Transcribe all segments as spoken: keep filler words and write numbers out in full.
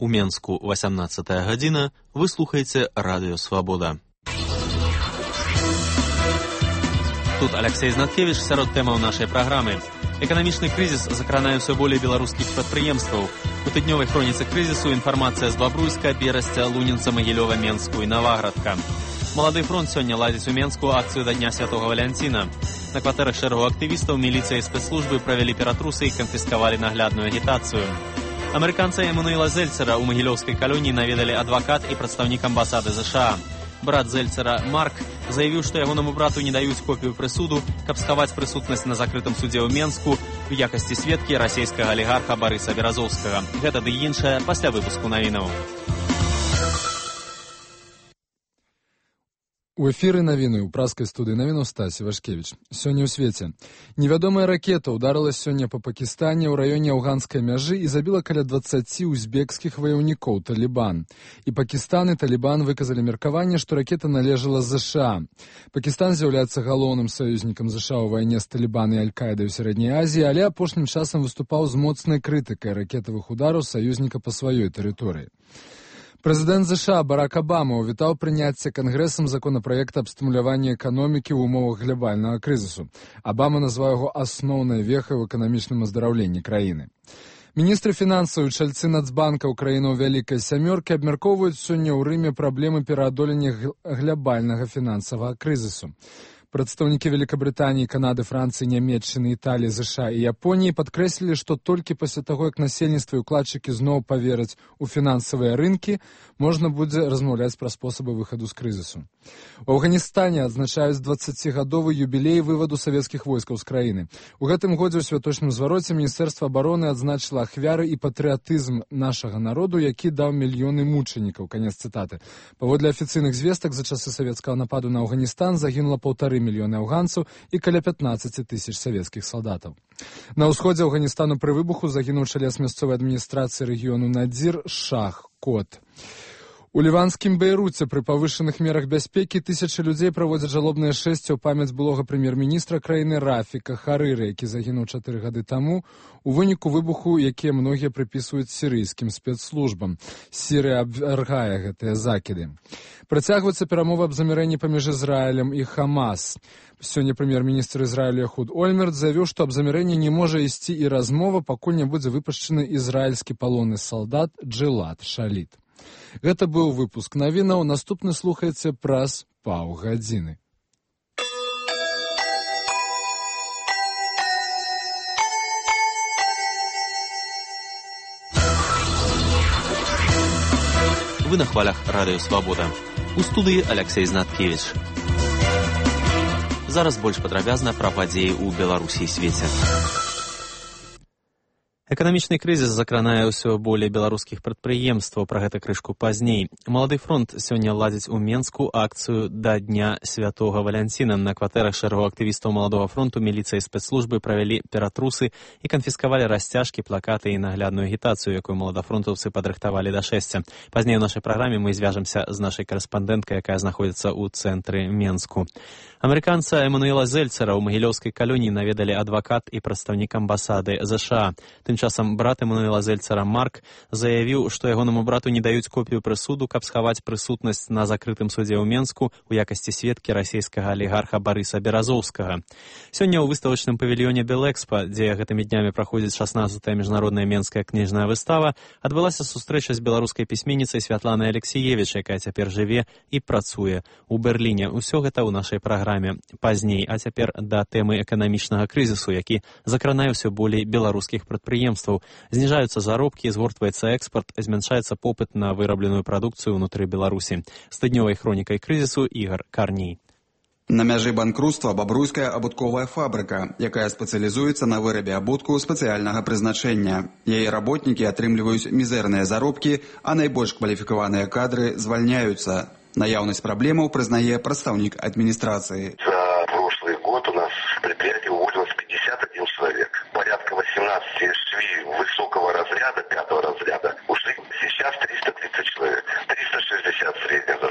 У Менску васямнаццатая гадзіна, вы слухаеце Радыё Свабода. Тут Алексей Знаткевич сярод тэмаў нашай праграмы. Эканамічны крызіс закранае ўсё болей беларускіх прадпрыемстваў. У тыднёвай хроніцы крызісу інфармацыя з Бабруйска, Берасця, Лунінца, Магілёва, Менску і Наваградка. Малады фронт сёння ладзіць у Менску акцыю да Дня Святога Валянціна. На кватэрах шэрагу актывістаў міліцыя і спецслужбы правялі ператрусы і канфіскавалі наглядную агітацыю. Амерыканца Эммануэла Зельцера ў магілёўскай калоніі наведалі адвакат і прадстаўнік амбасады ЗША. Брат Зельцера, Марк, заявіў, што ягонаму брату не даюць копію прысуду, каб схаваць прысутнасць на закрытым судзе ў Менску у якасці сведкі расійскага алігарха Барыса Беразоўскага. Гэта ды іншае пасля выпуску навінаў. У эфіры навіны ў праскай студыі навінаў Стасі Вашкевіч. Сёння ў свеце. Невядомая ракета ўдарыла сёння па Пакістане ў раёне афганскай мяжы і забіла каля дваццаці узбекскіх ваяўнікоў Талібан. І Пакістан і Талібан выказалі меркаванне, што ракета належала ЗША. Пакістан з'яўляецца галоўным саюзнікам ЗША ў вайне з Талібан і Аль-Каідай ў Сярэдняй Азіі, але апошнім часам выступаў з моцнай крытыкай ракетавых удараў саюзніка па сваёй тэрыторыі. Прэзідэнт ЗША Барак Абама ўвітаў прыняцце Кангрэсам законапраекта аб стымуляванні эканомікі ў умовах глобальнага крызісу. Абама назваў яго асноўнай вехай у эканамічным аздараўленні краіны. Міністры фінансаў і чальцы Нацбанка краінаў Вялікай сямёркі абмяркоўваюць сёння ў Рыме праблемы пераадолення глобальнага фінансавага крызісу. Прадстаўнікі Великабрытаніі, Канады, Францыі, Нямецчыны, Італіі, ЗША і Японіі падкрэслілі, што толькі пасля таго, як насельніцтва і ўкладчыкі зноў павераць у фінансавыя рынкі, можна будзе размаўляць пра спосабы выхаду з крызісу. У Афганістане адзначаюць дваццацігадовы юбілей вываду савецкіх войскаў з краіны. У гэтым годзе ў святочным звароце Міністэрства абароны адзначыла ахвяры і патрыятызм нашага народу, які даў мільёны мучанікаў. Канец цытаты. Паводле афіцыйных звестак, за часы савецкага нападу на Афганістан загінула паўтары мільёны афганцаў і каля пятнаццаць тысяч савецкіх салдатаў. На ўсходзе Афганістану пры выбуху загінуў чалец мясцовай адміністрацыі рэгіёну Надзір Шах Кот. У ліванскім Бейруце пры павышаных мерах бяспекі тысячы людзей праводзяць жалобнае шэсце ў памяць былога прэм'ер-міністра краіны Рафіка Харыры, які загінуў чатыры гады таму у выніку выбуху, якія многія прыпісваюць сірыйскім спецслужбам. Сірыя абвяргае гэтыя закіды. Працягваюцца перамовы аб замірэнні паміж Ізраілем і Хамас. Сёння прэм'ер-міністр Ізраілю Яхуд Ольмерт заявіў, што аб замірэнні не можа ісці і размова, пакуль не будзе выпушчаны ізраільскі палонны салдат Джэлад Шаліт. Гэта быў выпуск навінаў, наступны слухаецца праз паўгадзіны. Вы на хвалях Радыё Свабода. У студыі Алексей Знаткевич. Зараз больш падрабязна пра падзеі ў Беларусі і свеце. Эканамічны крызіс закранае ўсё болей беларускіх прадпрыемстваў, пра гэта крышку пазней. Малады фронт сёння ладзіць у Менску акцыю да Дня Святога Валянціна. На кватэрах шэрагу актывістаў Маладога фронту міліцыя і спецслужбы правялі ператрусы і канфіскавалі расцяжкі, плакаты і наглядную агітацыю, якую маладафронтаўцы падрыхтавалі да шэсця. Пазней у нашай праграме мы звяжемся з нашай карэспандэнткай, якая знаходзіцца ў цэнтры Менску. Амерыканца Эммануэла Зельцера ў магілёўскай калоніі наведалі адвакат і прадстаўнік амбасады ЗША. Тым часам брат Эммануэла Зельцера Марк заявіў, што ягонаму брату не даюць копію прысуду, каб схаваць прысутнасць на закрытым судзе ў Менску у якасці сведкі расійскага алігарха Барыса Беразоўскага. Сёння ў выставачным павільёне Белэкспа, дзе гэтымі днямі праходзіць шаснаццатая міжнародная менская кніжная выстава, адбылася сустрэча з беларускай пісьменніцай Святланай Алексіевіч, якая цяпер жыве і працуе ў Берліне. Усё гэта ў нашай праграме пазней, а цяпер да тэмы эканамічнага крызісу, які закранае ўсё болей беларускіх прадпрыемстваў. Зніжаюцца заробкі, згортваецца экспарт, змяншаецца попыт на вырабленую прадукцыю ўнутры Беларусі. З тыднёвай хронікай крызісу Ігар Карній. На мяжы банкруцтва бабруйская абутковая фабрыка, якая спецыялізуецца на вырабе абутку спецыяльнага прызначэння. Яе работнікі атрымліваюць мізэрныя заробкі, а найбольш кваліфікаваныя кадры звальняюцца. Наявность проблемаў признае представник администрации. За прошлый год у нас в предприятии уволилось пятьдесят один человек. Порядка восемнадцать швей высокого разряда, пятого разряда ушли. Сейчас триста тридцать человек. триста шестьдесят средняя зарплата.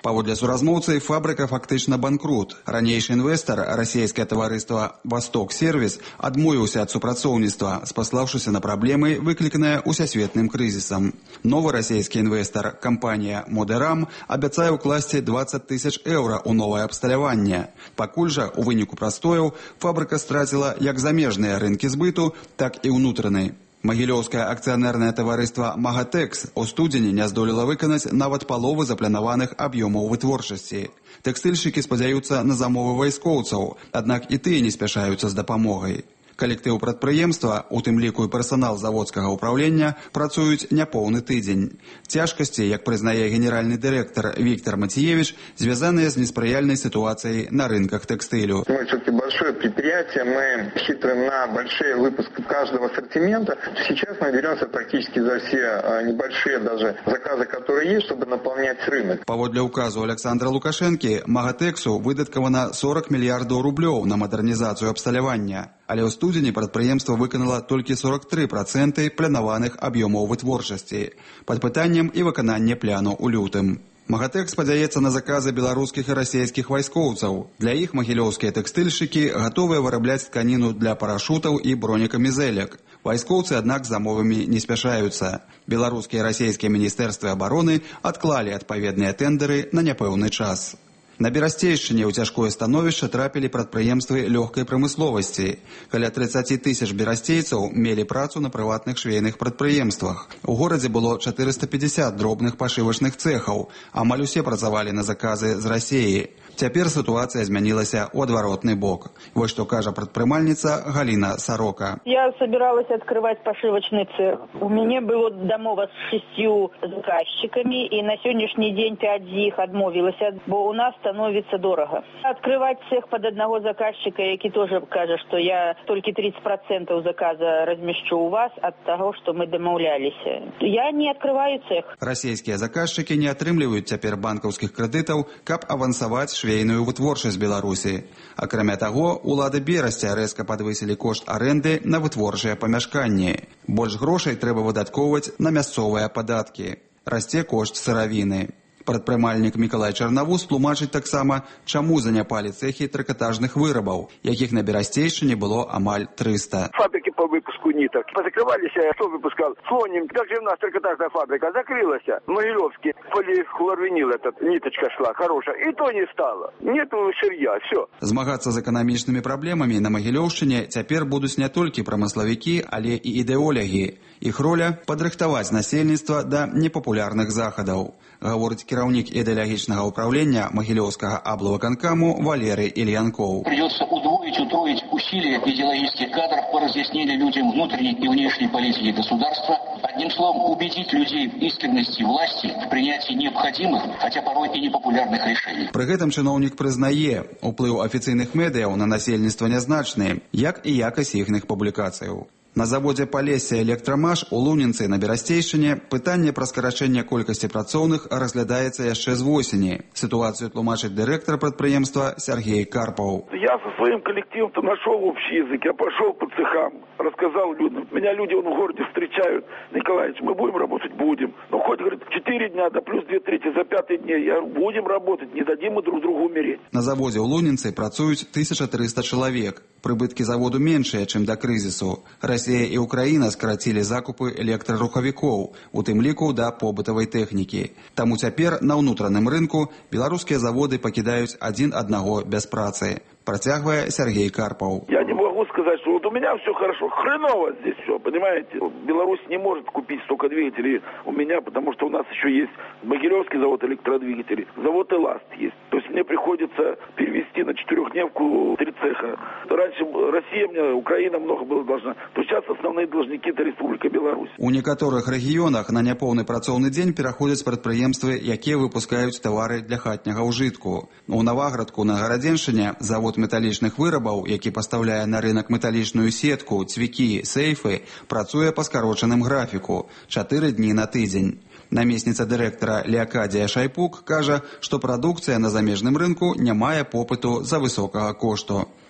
Паводле суразмоўцы, фабрыка фактычна банкрут. Ранейшы інвестар, расійскае таварыства «Восток Сервис», адмовіўся ад супрацоўніцтва, спаслаўшыся на праблемы, выкліканыя усесветным крызісам. Новы расійскі інвестар, кампанія «Модерам», абяцае ўкласці двадцать тысяч еўра ў новае абсталяванне. Пакуль жа, у выніку прастояў, фабрыка страціла як замежныя рынкі збыту, так і ўнутраны. Магілёўскае акцыянернае таварыства «Магатэкс» у студзені не здолела выканаць нават паловы запланаваных аб'ёмаў вытворчасці. Тэкстыльшчыкі спадзяюцца на замовы вайскоўцаў, аднак і тыя не спяшаюцца з дапамогай. Калектыў прадпрыемства, у тым ліку і персанал заводскага ўпраўлення, працуюць няпоўны тыдзень. Цяжкасці, як прызнае генеральны дырэктар Виктор Матиевич, звязаныя з неспрыяльнай ситуацией на рынках текстилю. Мы все-таки большое предприятие, мы рассчитываем на большие выпуски каждого ассортимента. Сейчас мы беремся практически за все небольшие даже заказы, которые есть, чтобы наполнять рынок. Паводле указу Александра Лукашенки, Магатэксу выдаткавана сорок мільярдаў рублёў на мадэрнізацыю абсталявання. Але ў студзені прадпрыемства выканала толькі сорок три проценты планаваных аб'ёмаў вытворчасці. Пад пытаннем і выкананне пляну ў лютым. Магатэк спадзяецца на заказы беларускіх і расійскіх вайскоўцаў. Для іх магілёўскія тэкстыльшчыкі гатовыя вырабляць тканіну для парашутаў і бронекамізэлек. Вайскоўцы, аднак, замовамі не спяшаюцца. Беларускія і расійскія міністэрствы абароны адклалі адпаведныя тэндары на няпэўны час. На Берасцейшчыне ў цяжкое становішча трапілі прадпрыемствы лёгкай прамысловасці. Каля тридцать тысяч берасцейцаў мелі працу на прыватных швейных прадпрыемствах. У горадзе было четыреста пятьдесят дробных пашывачных цэхаў. Амаль усе працавалі на заказы з Расіі. Цяпер сітуацыя змянілася ў адваротны бок. Вось што кажа прадпрымальніца Галина Сорока. Я собиралась открывать пошивочный цех. У меня было домова с шестью заказчиками, и на сегодняшний день пять из них отмовилась, бо у нас становится дорого. Открывать цех под одного заказчика, який тоже каже, что я только тридцать процентов заказа размещу у вас от того, что мы домовлялись. Я не открываю цех. Расійскія заказчыкі не атрымліваюць цяпер банкаўскіх крэдытаў, каб авансаваць швейную вытворчасць Беларусі. Акрамя таго, улады Берасця рэзка падвысілі кошт арэнды на вытворчыя памяшканні. Больш грошай трэба выдаткоўваць на мясцовыя падаткі. Расце кошт сыравіны. Прадпрымальнік Мікалай Чарнавуз тлумачыць таксама, чаму заняпалі цэхі трыкатажных вырабаў, якіх на Берасцейшчыне было амаль триста. Фабрики по выпуску ниток позакрывались, кто выпускал? Слоним. Как же у нас трикотажная фабрика закрылась? Могилевский полихлорвинил, этот ниточка шла хорошая, и то не стало. Нету сырья, все. Змагацца з эканамічнымі праблемамі на Магілёўшчыне цяпер будуць не толькі прамыславікі, але і ідэолягі. Іх роля – падрыхтаваць насельніцтва да непапулярных захадаў, гаворыць кіраўнік ідэалагічнага ўправлення Магілёўскага аблвыканкаму Валерый Ильянков. Придется удвоить, утроить усилия идеологических кадров по разъяснению людям внутренней и внешней политики государства. Одним словом, убедить людей в искренности власти в принятии необходимых, хотя порой и непопулярных решений. Пры гэтым чыноўнік прызнае, уплыў афіцыйных медыяў на насельніцтва нязначны, як і якасць іхных публікацыяў. На заводзе Палесся Электрамаш у Лунінцы на Берасцейшчыне пытанне пра скарачэнне колькасці працоўных разглядаецца яшчэ з восені. Сітуацыю тлумачыць дырэктар прадпрыемства Сергей Карпов. Я со своим коллективом-то нашел общий язык, я пошел по цехам, рассказал людям. Меня люди вон в городе встречают. Николаевич, мы будем работать? Будем. Ну хоть, говорит, четыре дня, да плюс две трети за пятый день. Я будем работать, не дадим мы друг другу умереть. На заводе у Лунінцы працуюць тысяча триста чалавек. Прыбыткі заводу меншыя, чым да крызісу. Расія і Украіна скарацілі закупы электрарухавікоў, у тым ліку да побытавай тэхнікі. Таму цяпер на ўнутраным рынку беларускія заводы пакідаюць адзін аднаго без працы. Протягивая Сергей Карпов. Я не могу сказать, что вот у меня все хорошо. Хреново здесь все, понимаете? Беларусь не может купить столько двигателей у меня, потому что у нас еще есть Могилевский завод электродвигателей, завод «Эласт» есть. То есть мне приходится перевести на четырехдневку три цеха. Раньше Россия мне, Украина много было должна. То сейчас основные должники – это Республика Беларусь. У некаторых рэгіёнах на няпоўны працоўны дзень пераходзяць прадпрыемствы, якія выпускаюць тавары для хатняга ўжытку. У Наваградку на Гарадзеншчыне завод металічных вырабаў, які пастаўляе на рынок металічную сетку, цвікі, сейфы, працуе па скарочаным графіку – чатыры дні на тыдзень. Намесніца дырэктара Леакадія Шайпук кажа, што прадукцыя на замежным рынку не мае попыту за высокага кошту.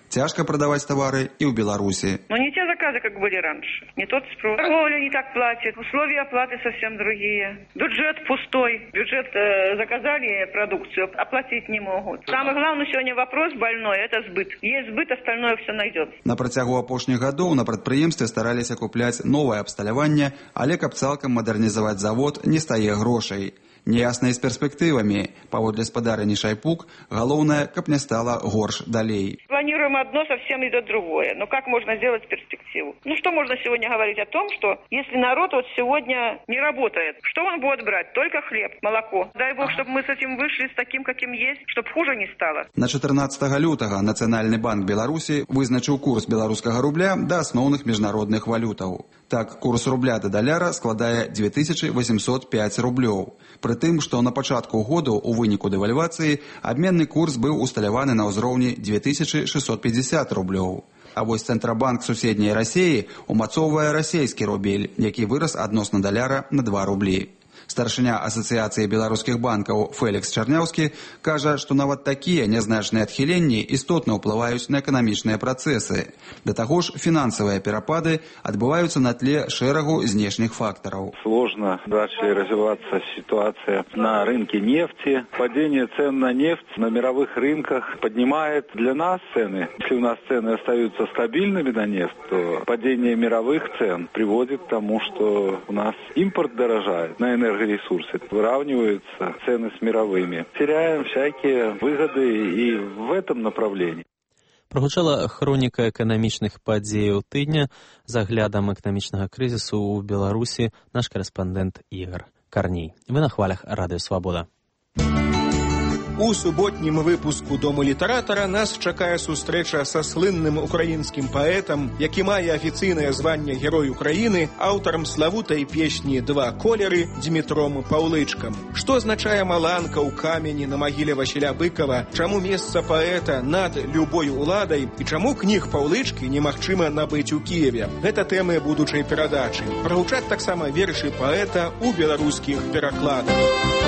Цяжка прадаваць тавары і ў Беларусі. Но не те заказы, как были раньше. Не тот спрос. Торговля не так платит. Условия оплаты совсем другие. Бюджет пустой. Бюджет э, заказали продукцию, оплатить не могут. Самый главный сегодня вопрос больной – это сбыт. Есть сбыт, остальное все найдется. На працягу апошніх гадоў на прадпрыемстве стараліся купляць новае абсталяванне, але каб цалкам мадэрнізаваць завод, не стае грошай. Неясныя з перспектывамі. Паводле спадарыні Шайпук, галоўнае, каб не стала горш далей. Планируем одно, совсем идет другое. Но как можно сделать перспективу? Ну что можно сегодня говорить о том, что если народ вот сегодня не работает, что он будет брать? Только хлеб, молоко. Дай бог, чтобы мы с этим вышли, с таким, каким есть, чтобы хуже не стало. На чатырнаццатага лютага Нацыянальны банк Беларусі вызначыў курс беларускага рубля да асноўных міжнародных валютаў. Так, курс рубля да даляра складае дзве тысячы восемьсот пяць рублёў. Пры тым, што на пачатку году у выніку дэвальвацыі абменны курс быў усталяваны на ўзроўні дзве тысячы шэсцьсот пятьдесят рублёў. А вось Цэнтрабанк суседняй Расіі умацоўвае расійскі рубель, які вырас адносна даляра на два рублі. Старшыня Асацыяцыі беларускіх банкаў Фэлікс Чарняўскі кажа, што нават такія нязначныя адхіленні істотна ўплываюць на эканамічныя працэсы. Да таго ж, фінансавыя перапады адбываюцца на тле шэрагу знешніх фактараў. Сложно дальше развиваться ситуация на рынке нефти. Падение цен на нефть на мировых рынках поднимает для нас цены. Если у нас цены остаются стабильными на нефть, то падение мировых цен приводит к тому, что у нас импорт дорожает на энергию. Ресурсы выравниваются цены с мировыми. Теряем всякие выгоды и в этом направлении. Прогучала хроніка эканамічных падзеяў тыдня з аглядам эканамічнага крызісу ў Беларусі наш корэспандэнт Ігор Карней. Вы на хвалях Радыё Свабода. У суботнім выпуску «Дому літаратара» нас чакае сустрэча са слынным украінскім паэтам, які мае афіцыйнае званне Герой Украіны, аўтарам славутай песні «Два колеры» Дмітром Паўлычкам. Што азначае маланка ў камені на магіле Васіля Быкава, чаму месца паэта над любой уладай і чаму кніг Паўлычкі немагчыма набыць у Кіеве. Гэта тэмы будучай перадачы. Прагучаць таксама вершы паэта ў беларускіх перакладах.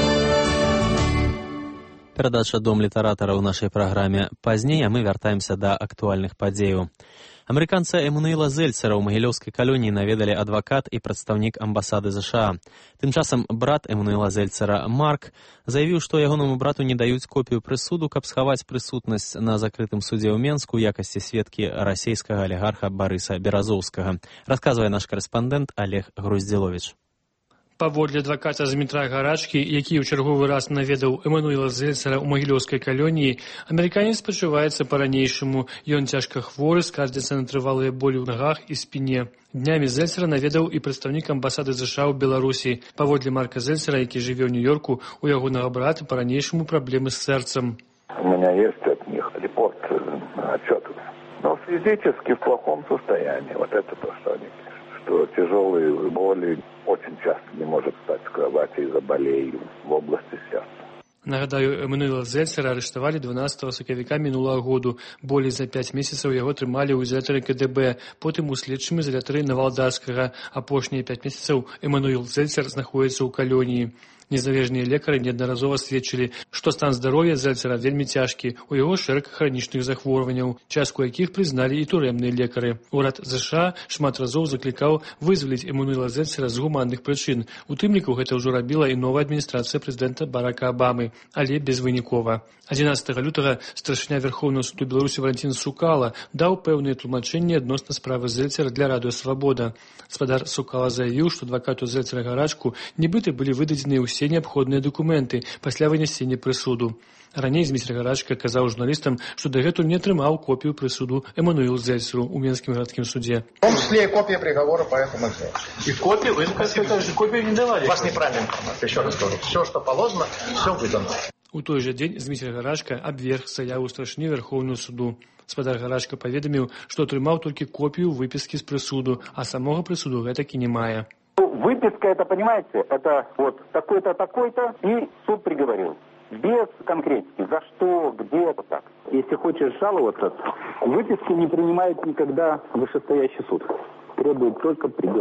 Перадача «Дом літаратара» ў нашай праграме пазней, а мы вяртаемся да актуальных падзеяў. Амерыканца Эммануэла Зельцера ў магілёўскай калоніі наведалі адвакат і прадстаўнік амбасады ЗША. Тым часам брат Эммануэла Зельцера, Марк, заявіў, што ягонаму брату не даюць копію прысуду, каб схаваць прысутнасць на закрытым судзе ў Менску ў якасці сведкі расійскага алігарха Барыса Беразоўскага. Расказвае наш корэспандэнт Олег Груздзіловіч. Паводле адваката Дмітра Гарачкі, які ў чарговы раз наведаў Эммануэла Зельцера ў магілёўскай калоніі, амерыканец пачуваецца па-ранейшаму. Ён цяжка хворы, скардзіцца на трывалыя болі ў нагах і спіне. Днямі Зельцера наведаў і прадстаўнік амбасады ЗША ў Беларусі. Паводле Марка Зельцера, які жыве ў Нью-Йорку, у ягонага брата па-ранейшаму праблемы з сэрцам. У меня есть от них репорт, отчет. Но физически в плохом состоянии. Вот это то, что они пишут. Что тяжелые боли очень часто не может встать с кровати из-за болей в области сердца. Нагадаю, Эммануэла Зельцера арыштавалі дванаццатага сакавіка мінулага году. Болей за пяць месяцаў яго трымалі ў ізалятары КДБ, потым у следчым ізалятары Навалдарскага. Апошнія пяць месяцаў Эммануэл Зельцер знаходіцца ў калоніі. Незалежныя лекары неаднаразова сведчылі, што стан здароўя Зельцера вельмі цяжкі, у яго шэраг хранічных захворванняў, частку якіх прызналі і турэмныя лекары. Урад ЗША шмат разоў заклікаў вызваліць Эммануэла Зельцера з гуманных прычын. У тым ліку гэта ўжо рабіла і новая адміністрацыя прэзідэнта Барака Абамы, але безвынікова. адзінаццатага лютага старшыня Верхоўнага суду Беларусі Валентин Сукала даў пэўныя тлумачэнні адносна справы Зельцера для Радыё Свабода. Спадар Сукала заявіў, што адвакату Зельцера Гарачку нібыта былі выдадзеныя ўсе неабходныя дакументы пасля вынясення прысуду. Раней Дмітрий Гарачка казаў журналістам, што дагэтуль не атрымаў копію прысуду Эммануэлу Зельцеру ў Менскім гарадскім суде. В том числе и копия приговора по этому делу. И копию? Вы же копию не давали. Вас неправильно, еще раз говорю. Все, что положено, все выдано. У той жа дзень Дмітрий Гарачка абверг заяву старшыні Верхоўнага суду. Спадар Гарачка паведаміў, што атрымаў толькі копію выпіскі з прысуду, а самога прысуду гэтакі не мае. Выписка, это, понимаете, это вот такой-то, такой-то, и суд приговорил. Без конкретики, за что, где, вот так. Если хочешь жаловаться, выписки не принимает никогда вышестоящий суд. Требует только приговор.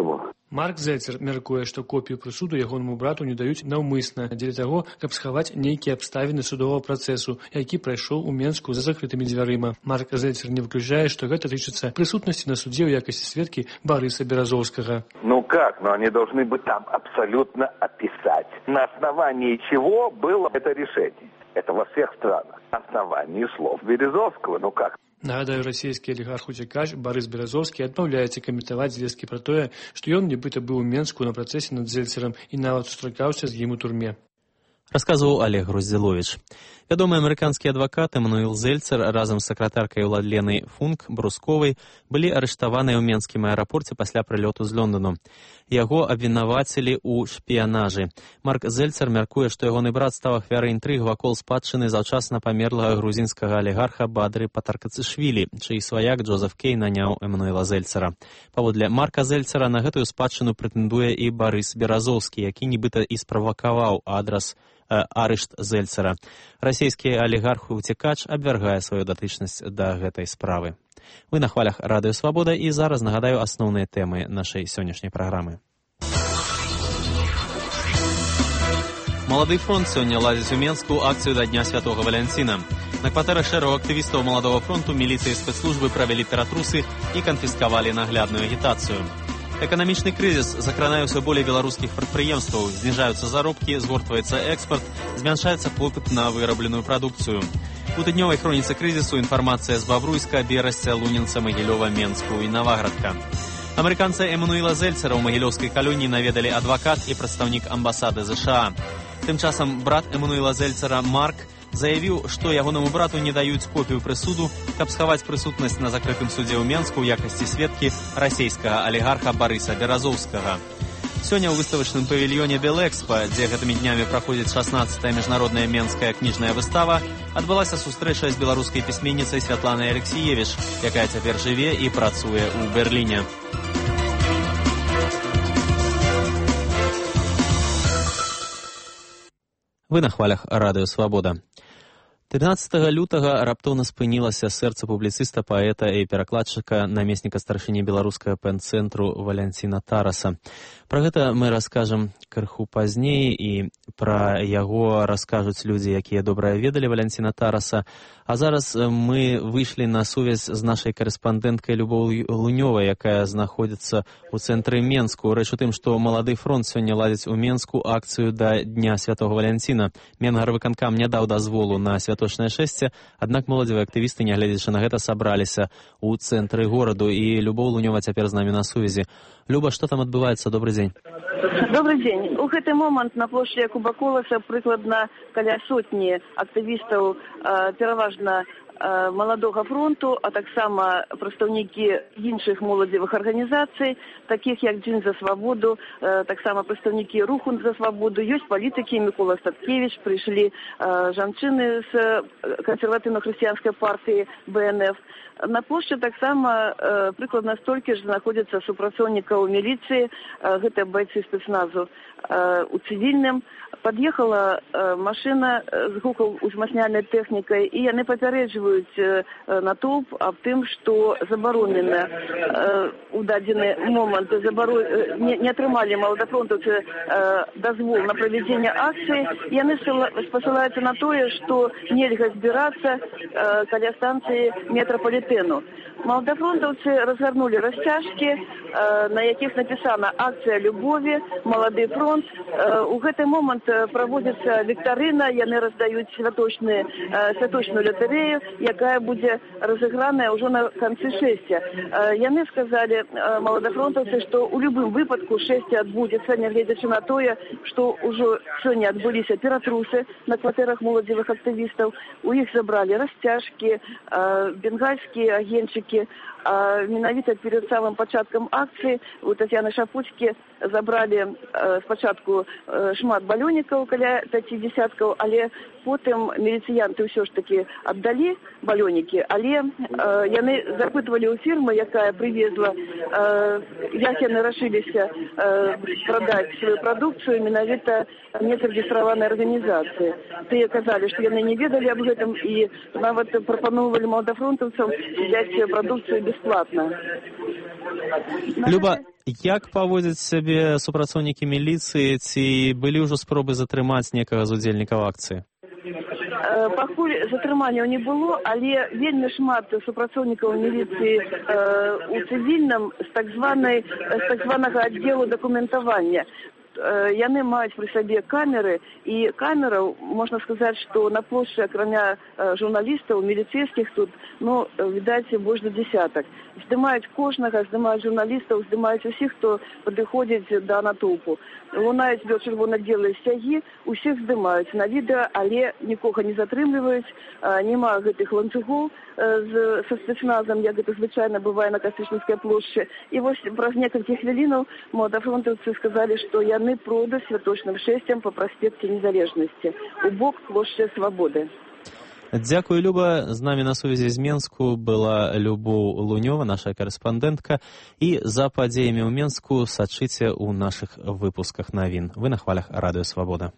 Марк Зельцер мяркуе, што копію прысуду ягонаму брату не даюць наўмысна дзеля таго, каб схаваць нейкія абставіны судовага працэсу, які прайшоў у Менску за закрытымі дзвярыма. Марк Зельцер не выключае, што гэта тычыцца прысутнасці на судзе ў якасці сведкі Барыса Беразовскага. Ну как? Но они должны быть там абсолютно описать, на основании чего было это решение. Это во всех странах. На основании слов Березовского. Ну как? Нагадаю, расійскі алігарх-уцякач Барыс Беразовскі адмаўляецца каментаваць звесткі пра тое, што ён нібыта быў у Менску на працэсе над Зельцерам і нават сустракаўся з ім у турме. Расказваў Олег Груздзіловіч. Вядомы амерыканскі адвакат Эмануэл Зельцер разам з сакратаркай Уладленай Функ Брусковай былі арыштаваныя ў менскім аэрапорце пасля прылёту з Лондану. Яго абвінавацілі ў шпіянажы. Марк Зельцер мяркуе, што ягоны брат стаў ахвярай інтрыг вакол спадчыны заўчасна памерлага грузінскага алігарха Бадры Патаркацышвілі, чый сваяк Джозеф Кей наняў Эмануэла Зельцера. Паводле Марка Зельцера на гэтую спадчыну прэтэндуе і Барыс Беразовскі, які нібыта і справакаваў адрас арышт Зельцера. Расійскі алігарх-уцякач абвяргае сваю датычнасць да гэтай справы. Вы на хвалях Радыё Свабода, і зараз нагадаю асноўныя тэмы нашай сённяшняй праграмы. Малады фронт сёння ладзіць у Менску акцыю да Дня Святога Валянціна. На кватэрах шэрагу актывістаў Маладога фронту міліцыі і спецслужбы правялі ператрусы і канфіскавалі наглядную агітацыю. Эканамічны крызіс закранае ўсё болей беларускіх прадпрыемстваў, зніжаюцца заробкі, згортваецца экспарт, змяншаецца попыт на вырабленую прадукцыю. У тыднёвай хроніцы крызісу інфармацыя з Бабруйска, Берасця, Лунінца, Магілёва, Менску і Наваградка. Амерыканца Эмануэла Зельцера ў магілёўскай калоніі наведалі адвакат і прадстаўнік амбасады ЗША. Тым часам брат Эмануэла Зельцера Марк заявіў, што ягонаму брату не даюць копію прысуду, каб схаваць прысутнасць на закрытым судзе ў Менску ў якасці сведкі расійскага алігарха Барыса Беразовскага. Сёння ў выставачным павільёне Белэкспа, дзе гэтымі днямі праходзіць шаснаццатая міжнародная менская кніжная выстава, адбылася сустрэча з беларускай пісьменніцай Святланай Алексіевіч, якая цяпер жыве і працуе ў Берліне. Вы на хвалях Радыё Свабода. трынаццатага лютага раптоўна спынілася сэрца публіцыста, паэта і перакладчыка, намесніка старшыні беларускага пэн-цэнтру Валянціна Тараса. Пра гэта мы раскажам крыху пазней, і пра яго раскажуць людзі, якія добра ведалі Валянціна Тараса. А зараз мы выйшлі на сувязь з нашай карэспандэнткай Любоў Лунёвай, якая знаходзіцца ў цэнтры Менску. Рэч у тым, што Малады фронт сёння ладзіць у Менску акцыю да Дня Святога Валянціна. Менгарвыканкам не даў дазволу на святочнае шэсце, аднак моладзевыя актывісты, нягледзячы на гэта, сабраліся ў цэнтры гораду, і Любоў Лунёва цяпер з намі на сувязі. Люба, што там адбываецца? Добры дзень. Добрый дзень. У гэты момант на плошчы Якуба Коласа прыкладна каля сотні актывістаў, пераважна Маладога фронту, а таксама прадстаўнікі іншых моладзевых арганізацый, такіх як Дзень за свабоду, таксама прадстаўнікі Руху за свабоду, ёсць палітыкі, Мікола Статкевіч, прыйшлі жанчыны з кансерватыўна-хрысціянскай партыі Бэ Эн Эф. На плошчы таксама э, прыкладна столькі ж знаходзяцца супрацоўнікаў міліцыі, э, гэта бойцы спецназу. Э, у цывільным пад'ехала э, машына з гукаў узмацняльнай тэхнікай, і яны папярэджваюць э, натоўп аб тым, што забаронена э, у дадзены момант забаро... э, не, не атрымалі маладафронтаўцы э, дазвол на правядзенне акцыі. Яны спасылаюцца на тое, што нельга збірацца э, каля станцыі метрапалітэну. Маладафронтаўцы разгарнулі расцяжкі, на якіх напісана «Акцыя любові», «Малады фронт». У гэты момант праводзіцца віктарына, яны раздаюць святочную латарэю, якая будзе разыграная ўжо на канцы шэсця. Яны сказалі, маладафронтаўцы, што ў любым выпадку шэсце адбудзецца, нягледзячы на тое, што ўжо сёння адбыліся ператрусы на кватэрах моладзевых актывістаў. У іх забралі расцяжкі, бенгальскія агеньчыкі. А менавіта перед самым пачаткам акцыі у Тацьяны Шапуцькі забралі э, спачатку э, шмат балёнікаў, каля пяці дзесяткаў, але потым міліцыянты ўсё ж такі аддалі балёнікі, але э, яны запытвалі ў фірмы, якая прывезла, э, як яны рашыліся э, прадаць сваю прадукцыю менавіта незарэгістраванай арганізацыі. Тыя казалі, што яны не ведалі аб гэтым і нават прапаноўвалі маладафронтаўцам взяць прадукцыю без бесплатно. Люба, як паводзяць сябе супрацоўнікі міліцыі, ці былі ўжо спробы затрымаць некага з удзельнікаў акцыі? Пакуль затрыманняў не было, але вельмі шмат супрацоўнікаў міліцыі э, у цывільным з так званай, з так званага аддзелу дакументавання. Яны маюць пры сабе камеры, і камераў, можна сказаць, што на плошчы, акрамя журналістаў, міліцейскіх тут, ну, відаць, больш за десятак. Здымаюць кожнага, здымаюць журналістаў, здымаюць усіх, хто падыходзіць да натоўпу. Лунаюць чырвона-белыя сцягі, усіх здымаюць на відэа, але нікога не затрымліваюць, няма гэтых ланцюгоў з, са спецназам, як гэта звычайна бывае на Кастрычніцкай плошчы. І вось праз некалькі хвілінаў маладафронтаўцы сказалі, што яны пройдуць святочным шэсцем па праспекце Незалежнасці у бок плошчы Свабоды. Дзякуй, Люба. З намі на сувязі з Менску была Любоў Лунёва, наша карэспандэнтка. І за падзеямі ў Менску сачыце ў нашых выпусках навін. Вы на хвалях Радыё Свабода.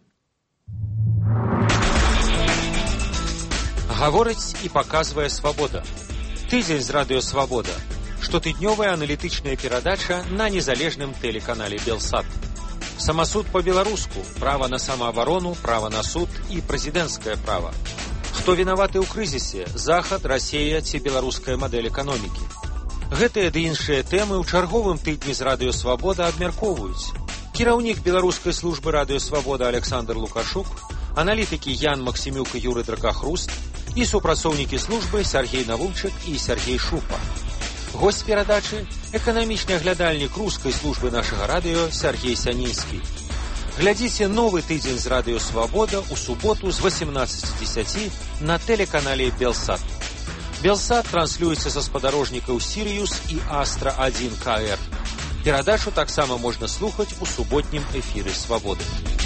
Гаворыць і паказвае Свабода. Тыдзень з Радыё Свабода. Штотыднёвая аналітычная перадача на незалежным тэлеканале Белсат. Самасуд по-беларуску, права на самаабарону, права на суд і прэзідэнцкае права. Хто вінаваты ў крызісе, Захад, Расія ці беларуская мадэль эканомікі. Гэтыя ды іншыя тэмы ў чарговым тыдні з Радыё Свабода абмяркоўваюць. Кіраўнік беларускай службы Радыё Свабода Александр Лукашук, аналітыкі Ян Максімюк і Юры Дракахруст і супрацоўнікі службы Сяргей Навульчык і Сяргей Шупа. Госць перадачы – эканамічны аглядальнік рускай службы нашага радыё Сяргей Сянінскі. Глядзіце новы тыдзень з Радыё Свабода ў суботу з восемнадцати десяти на тэлеканале Белсат. Белсат транслюецца са спадарожнікаў Сірыюс і Астра один ка эр. Перадачу таксама можна слухаць у суботнім эфіры Свабоды.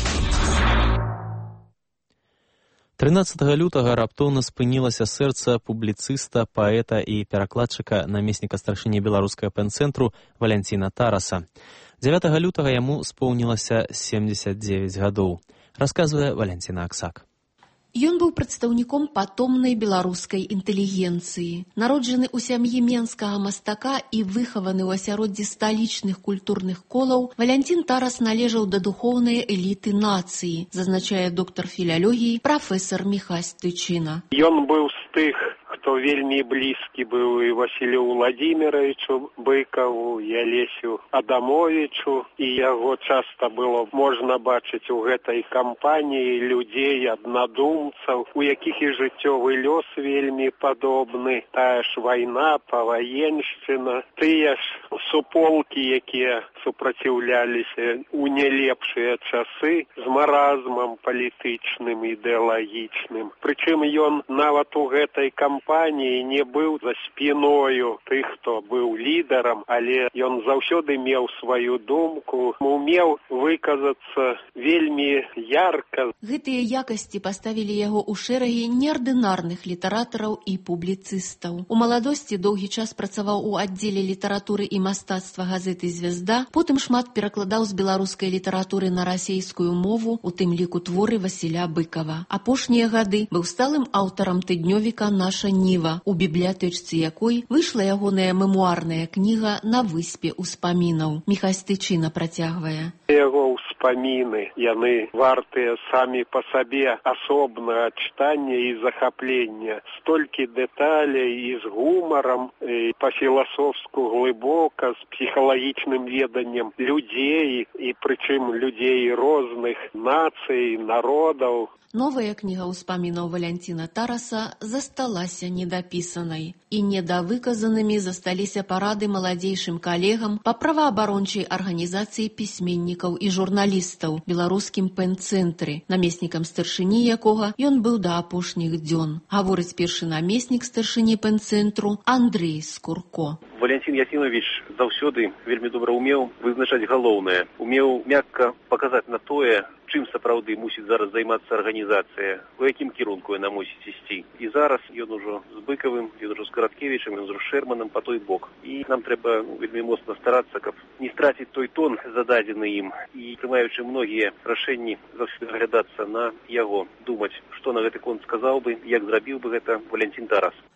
трынаццатага лютага раптоўна спынілася сэрца публіцыста, паэта і перакладчыка, намесніка старшыні беларускага пэн-цэнтру Валянціна Тараса. дзевятага лютага яму споўнілася семдзесят дзевяць гадоў. Расказвае Валянціна Аксак. Ён быў прадстаўніком патомнай беларускай інтэлігенцыі. Народжаны ў сям'і менскага мастака і выхаваны ў асяроддзі сталічных культурных колаў, Валянцін Тарас належаў да духоўнай эліты нацыі, зазначае доктар філалогіі прафесар Міхась Тычына. Ён быў з тых, хто вельмі блізкі быў і Васілю Владимировичу Быкаву, і Алесю Адамовичу, і яго часта было можна бачыць у гэтай кампаніі людзей, аднадумцаў, у якіх і жыццёвы лёс вельмі падобны. Тая ж вайна, паваеншчына, тыя ж суполкі, якія супраціўляліся у нялепшыя часы з маразмам палітычным, ідэалагічным. Прычым ён нават у гэтай кампаніі не быў за спіною тых, хто быў лідарам, але ён заўсёды меў сваю думку, умеў выказацца вельмі ярка. Гэтыя якасці паставілі яго ў шэрагі неардынарных літаратараў і публіцыстаў. У маладосці доўгі час працаваў у аддзеле літаратуры і мастацтва газеты «Звезда», потым шмат перакладаў з беларускай літаратуры на расейскую мову, у тым ліку творы Васіля Быкава. Апошнія гады быў сталым аўтарам тыднёвіка «Наша Ніва», у бібліятэчцы якой выйшла ягоная мемуарная кніга «На выспе ўспамінаў». Міхась Тычына працягвае. Яго ўспаміны, яны вартыя самі па сабе асобнага чытання і захаплення. Столькі дэталей і з гумарам, і па-філасофску глыбока, з псіхалагічным веданнем людзей, і прычым людзей розных нацый, народаў. Новая кніга ўспамінаў Валянціна Тараса засталася недапісанай. І недавыказанымі засталіся парады маладзейшым калегам па праваабарончай арганізацыі пісьменнікаў і журналістаў беларускім пэн-цэнтры, намеснікам старшыні якога ён быў да апошніх дзён. Гаворыць першы намеснік старшыні пэн-цэнтру Андрэй Скурко. Валянцін Ясіновіч заўсёды вельмі добра умеў вызначаць галоўнае, умеў мякка паказаць на тое, чым сапраўды мусіць зараз займацца арганізацыя, у якім кірунку яна мусіць ісці. І зараз ён ужо з Быкавым, ён ужо з Караткевічам, ён ужо з Шэрманам па той бок. І нам трэба ну, вельмі моцна старацца, каб не страціць той тон, зададзены ім. І прымаючы многія рашэнні, заўсёды аглядацца на яго, думаць, што на гэты конт сказаў бы, як зрабіў бы гэта Валянцін Тарас.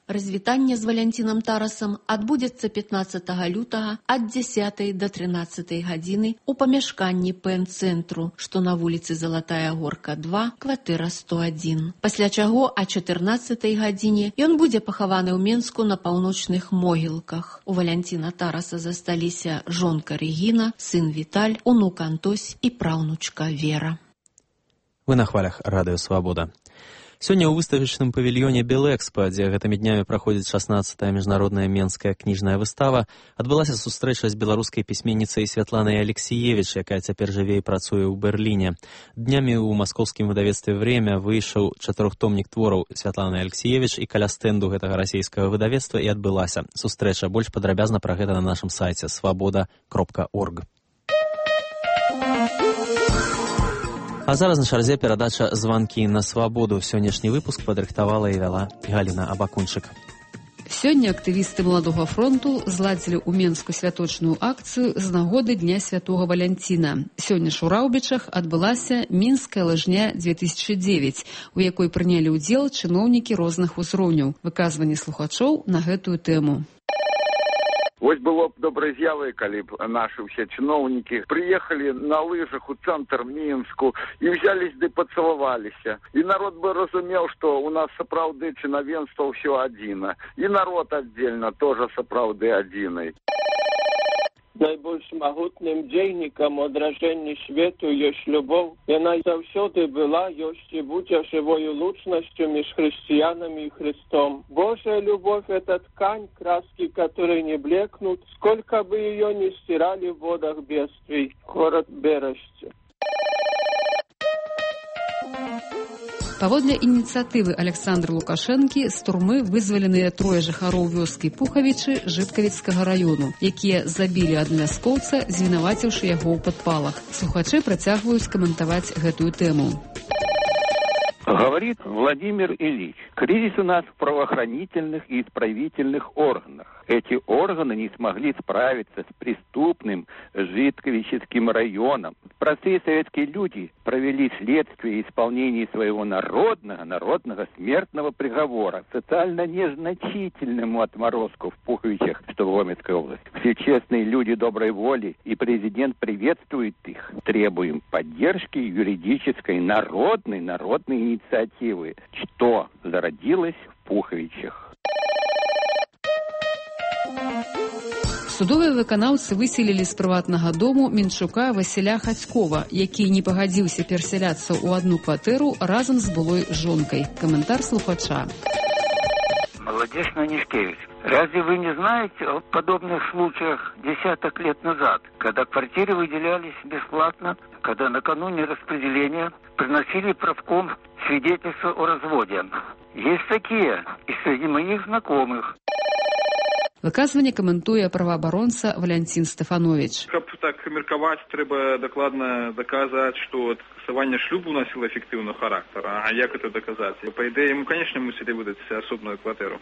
Развітанне з Валянцінам Тарасам адбудзецца пятнаццатага лютага ад дзясятай да трынаццатай гадзіны ў памяшканні пэн-цэнтру, што на вуліцы Залатая Горка два, кватэра сто адзін. Пасля чаго а чатырнаццатай гадзіне ён будзе пахаваны ў Менску на паўночных могілках. У Валянціна Тараса засталіся жонка Рэгіна, сын Віталь, унук Антось і праўнучка Вера. Вы на хвалях Радыё Свабода. Сёння ў выставачным павільёне Белэкспа, дзе гэтымі днямі праходзіць шаснаццатая міжнародная менская кніжная выстава, адбылася сустрэча з беларускай пісьменніцай Святланай Алексіевіч, якая цяпер жыве і працуе ў Берліне. Днямі ў маскоўскім выдавецтве «Время» выйшаў чатырохтомнік твораў Святланы Алексіевіч, і каля стэнду гэтага расійскага выдавецтва і адбылася сустрэча. Больш падрабязна пра гэта на нашым сайце свабода кропка орг. А зараз на чарзе перадача «Званкі на свабоду». Сённяшні выпуск падрыхтавала і вяла Галіна Абакунчык. Сёння актывісты Маладога фронту зладзілі ў Менску святочную акцыю з нагоды Дня Святога Валянціна. Сёння ж у Раўбічах адбылася Мінская лыжня две тысячы дзевяць, у якой прынялі ўдзел чыноўнікі розных узроўняў. Выказванні слухачоў на гэтую тэму. Вось было б добрай з'явай, калі б нашы ўсе чыноўнікі прыехалі на лыжах у цэнтр Мінску і взялись ды пацалаваліся. І народ бы разумеў, што у нас сапраўды чынавенства ўсё адзіна. І народ аддзельна тоже сапраўды адзінай. Найбольш магутным дзейнікам адражэння свету ёсць любоў. Яна заўсёды была, ёсць і будзе жывою лучнасцю між хрысціянамі і Христом. Божая любовь — это ткань, краски которой не блекнут, сколько бы ее ни стирали в водах бедствий. Город Бережцы. Паводле ініцыятывы Александра Лукашэнкі з турмы вызваленыя трое жыхароў вёскі Пухавічы Жыткавіцкага раёну, якія забілі адналяскоўца, звінаваціўшы яго ў падпалах. Слухачы працягваюць каментаваць гэтую тэму. Говорит Владимир Ильич, кризис у нас в правоохранительных и исправительных органах. Эти органы не смогли справиться с преступным Житковическим районом. Простые советские люди провели следствие исполнения своего народного, народного смертного приговора социально незначительному отморозку в Пуховичах, что в Гомельской области. Все честные люди доброй воли, и президент приветствует их. Требуем поддержки юридической народной, народной инициативы, что зародилось в Пуховичах. Судовыя выканаўцы выселілі з прыватнага дому Менчука Васіля Хацькова, які не пагадзіўся перасяляцца ў одну кватэру разам з былой жонкай. Каментар слухача. Молодец Нанишкевич, разве вы не знаете о подобных случаях десяток лет назад, когда квартиры выделялись бесплатно, когда накануне распределения приносили правком свидетельство о разводе? Есть такие и среди моих знакомых. Выказванне каментуе праваабаронца Валянцін Стефанович. Каб так меркаваць, трэба дакладна даказаць, што скасаванне шлюбу носіло эфектыўны характар. А як это доказаць? Па ідэі, ему, конечно, мусілі выдаць асобную кватэру.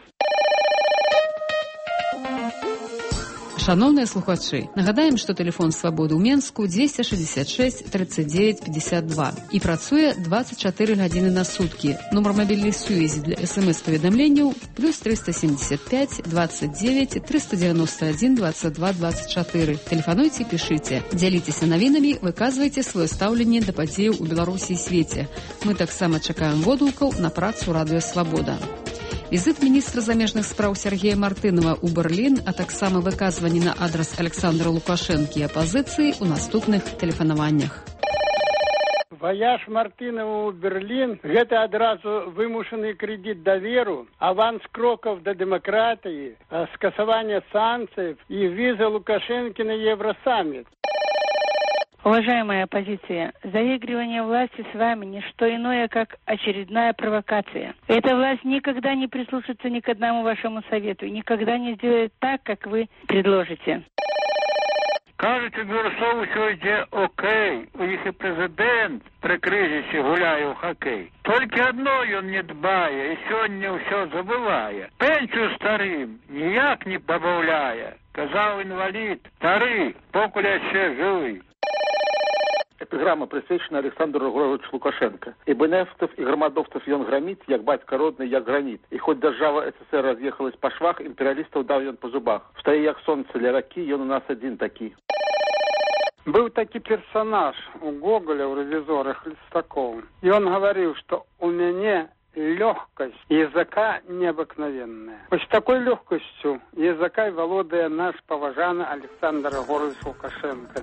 Шановныя слухачы, нагадаем, што тэлефон свабоды ў Менску дзвесце шэсцьдзесят шэсць тридцать девять пятьдесят два і працуе двадцать чатыры гадзіны на суткі. Нумар мабільнай сувязі для эс-эм-эс-паведамленняў плюс триста семьдесят пять двадцать девять триста девяносто один двадцать два двадцать четыре. Тэлефануйце, пішыце, дзяліцеся навінамі, выказвайце сваё стаўленне да падзеяў у Беларусі і свеце. Мы таксама чакаем водгукаў на працу Радыё Свабода. Візит міністра замежных спраў Сергея Мартынова ў Берлін, а таксама выказванні на адрас Александра Лукашэнкі і апазіцыі ў наступных тэлефанаваннях. Ваяж Мартынова ў Берлін – гэта адразу вымушаны крэдит даверу, аванс крокаў да дэмакратыі, скасавання санкцый і віза Лукашэнкі на Евросаммит. Уважаемая оппозиция, заигрывание власти с вами не что иное, как очередная провокация. Эта власть никогда не прислушается ни к одному вашему совету, никогда не сделает так, как вы предложите. Кажуть, у Білорусов усё йде окей, у їх і президент при кризисі гуляє у хокей. Тільки одно він не дбає і сьогодні все забуває. Пенсію старим ніяк не добавляє. Казав інвалід, старий, покуля ще живий. Эпиграмма присвечена Александру Григорьевичу Лукашенко. И бенефтов, и громадовцев он громит, як батька родный, як гранит. И хоть держава СССР разъехалась по швах, империалистов дал он по зубах. Встає як солнце для раки, он у нас один таки. Был такой персонаж у Гоголя, в «Ревизорах» Листакова. И он говорил, что у меня легкость языка необыкновенная. Вот с такой легкостью языка володая наш поважанный Александр Григорьевич Лукашенко.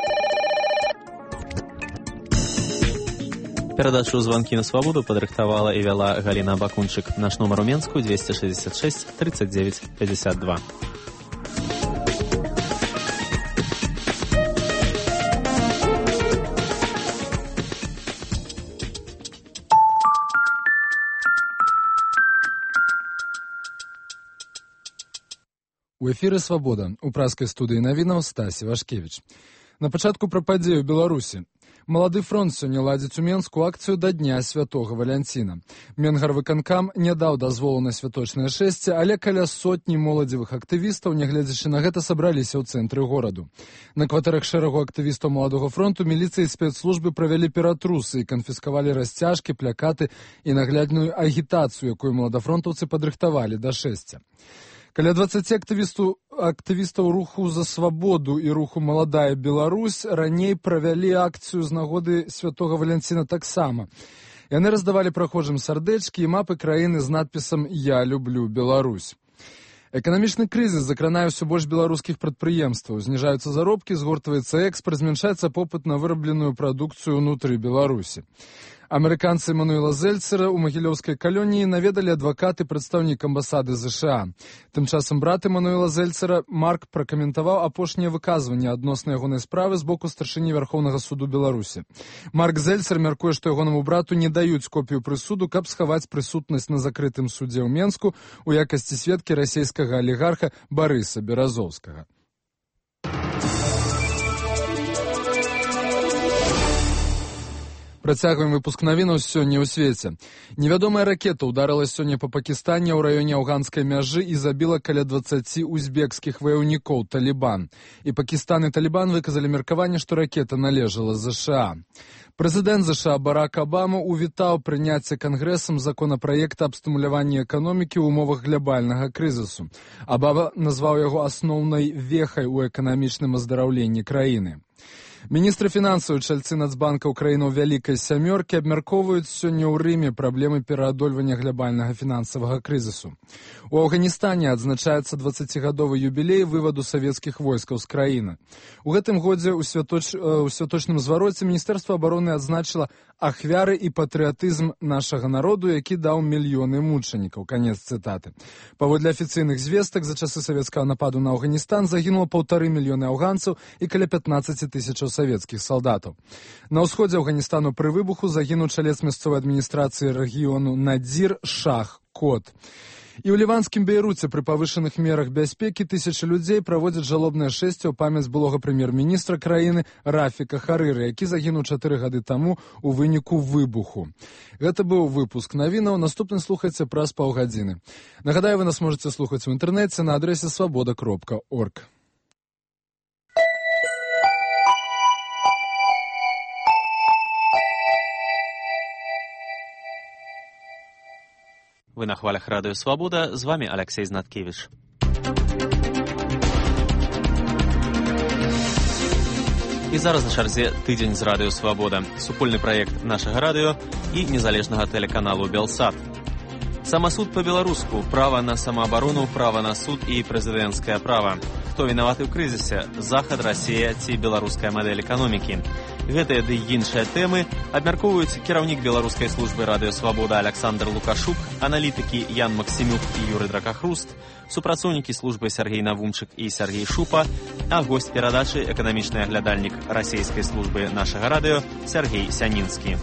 Перадачу «Звонки на свободу» падрыхтавала і вяла Галіна Бакунчык. Наш нумар у Менску двести шестьдесят шесть тридцать девять пятьдесят два. У эфіры «Свабода». У праскай студыі навінаў Стась Івашкевіч. На пачатку пра падзею Беларусі. Малады фронт сёння ладзіць у Менску акцыю да Дня Святога Валянціна. Менгарвыканкам не даў дазволу на святочнае шэсце, але каля сотні моладзевых актывістаў, нягледзячы на гэта, сабраліся ў цэнтры гораду. На кватэрах шэрагу актывістаў Маладога фронту міліцыі і спецслужбы правялі ператрусы і канфіскавалі расцяжкі, плякаты і наглядную агітацыю, якую маладафронтаўцы падрыхтавалі да шэсця. Каля дваццаці актывістаў, актывістаў руху за свабоду і руху «Маладая Беларусь» раней правялі акцыю з нагоды Святога Валянціна таксама. Яны раздавалі прахожым сардэчкі і мапы краіны з надпісам «Я люблю Беларусь». Эканамічны крызіс закранае ўсё больш беларускіх прадпрыемстваў. Зніжаюцца заробкі, згортваецца экспарт, змяншаецца попыт на вырабленую прадукцыю ўнутры Беларусі. Амерыканцы Эмануэла Зельцера ў магілёўскай калоніі наведалі адвакат і прадстаўнік амбасады ЗША. Тым часам брат Эмануэла Зельцера Марк пракаментаваў апошнія выказванні адносна ягонай справы з боку старшыні Вярхоўнага суду Беларусі. Марк Зельцер мяркуе, што ягонаму брату не даюць копію прысуду, каб схаваць прысутнасць на закрытым судзе ў Менску у якасці сведкі расейскага алігарха Барыса Беразоўскага. Працягваем выпуск навінаў сёння ў свеце. Невядомая ракета ўдарыла сёння па Пакістане ў раёне афганскай мяжы і забіла каля дваццаці узбекскіх ваяўнікоў Талібан. І Пакістан і Талібан выказалі меркаванне, што ракета належала ЗША. Прэзідэнт ЗША Барак Абама увітаў прыняцце кангрэсам законапраекта аб стымуляванні эканомікі ў умовах глобальнага крызісу. Абама назваў яго асноўнай вехай у эканамічным аздараўленні краіны. Міністры фінансаў і чальцы Нацбанка краінаў Вялікай Сямёркі абмяркоўваюць сёння ў Рыме праблемы пераадольвання глобальнага фінансавага крызісу. У Афганістане адзначаецца дваццацігадовы юбілей вываду савецкіх войскаў з краіны. У гэтым годзе ў святоч... святочным звароце Міністэрства абароны адзначыла ахвяры і патрыятызм нашага народу, які даў мільёны мучанікаў. Канец цытаты. Паводле афіцыйных звестак, за часы савецкага нападу на Афганістан загінула паўтары мільёны афганцаў і каля пятнаццаць тысячаў савецкіх салдатаў. На ўсходзе Афганістану пры выбуху загінуў чалец мясцовай адміністрацыі рэгіёну Надзір Шах Кот. І ў ліванскім Бейруце пры павышаных мерах бяспекі тысячы людзей праводзяць жалобнае шэсце ў памяць былога прэм'ер-міністра краіны Рафіка Харыры, які загінуў чатыры гады таму у выніку выбуху. Гэта быў выпуск навінаў. Наступны слухайце праз паўгадзіны. Нагадаю, вы нас можаце слухаць у інтэрнэце на адрэсе свабода кропка орг. Вы на хвалях радыё «Свабода», з вами Алексей Знаткевич. І зараз на чарзе тыдзень з радыё «Свабода», супольны праект нашага радыё і незалежнага тэлеканалу «Белсат». Самасуд па-беларуску, права на самаабарону, права на суд і прэзідэнцкае права. Хто вінаваты ў крызісе? Захад, Расія ці беларуская мадэль эканомікі? Гэтыя ды іншыя тэмы абмяркоўваюць кіраўнік беларускай службы радыё «Свабода» Александр Лукашук, аналітыкі Ян Максімюк і Юрый Дракахруст, супрацоўнікі службы Сергей Навумчык і Сергей Шупа, а госць перадачы эканамічны аглядальнік расійскай службы нашага радыё Сергей Сянінскі.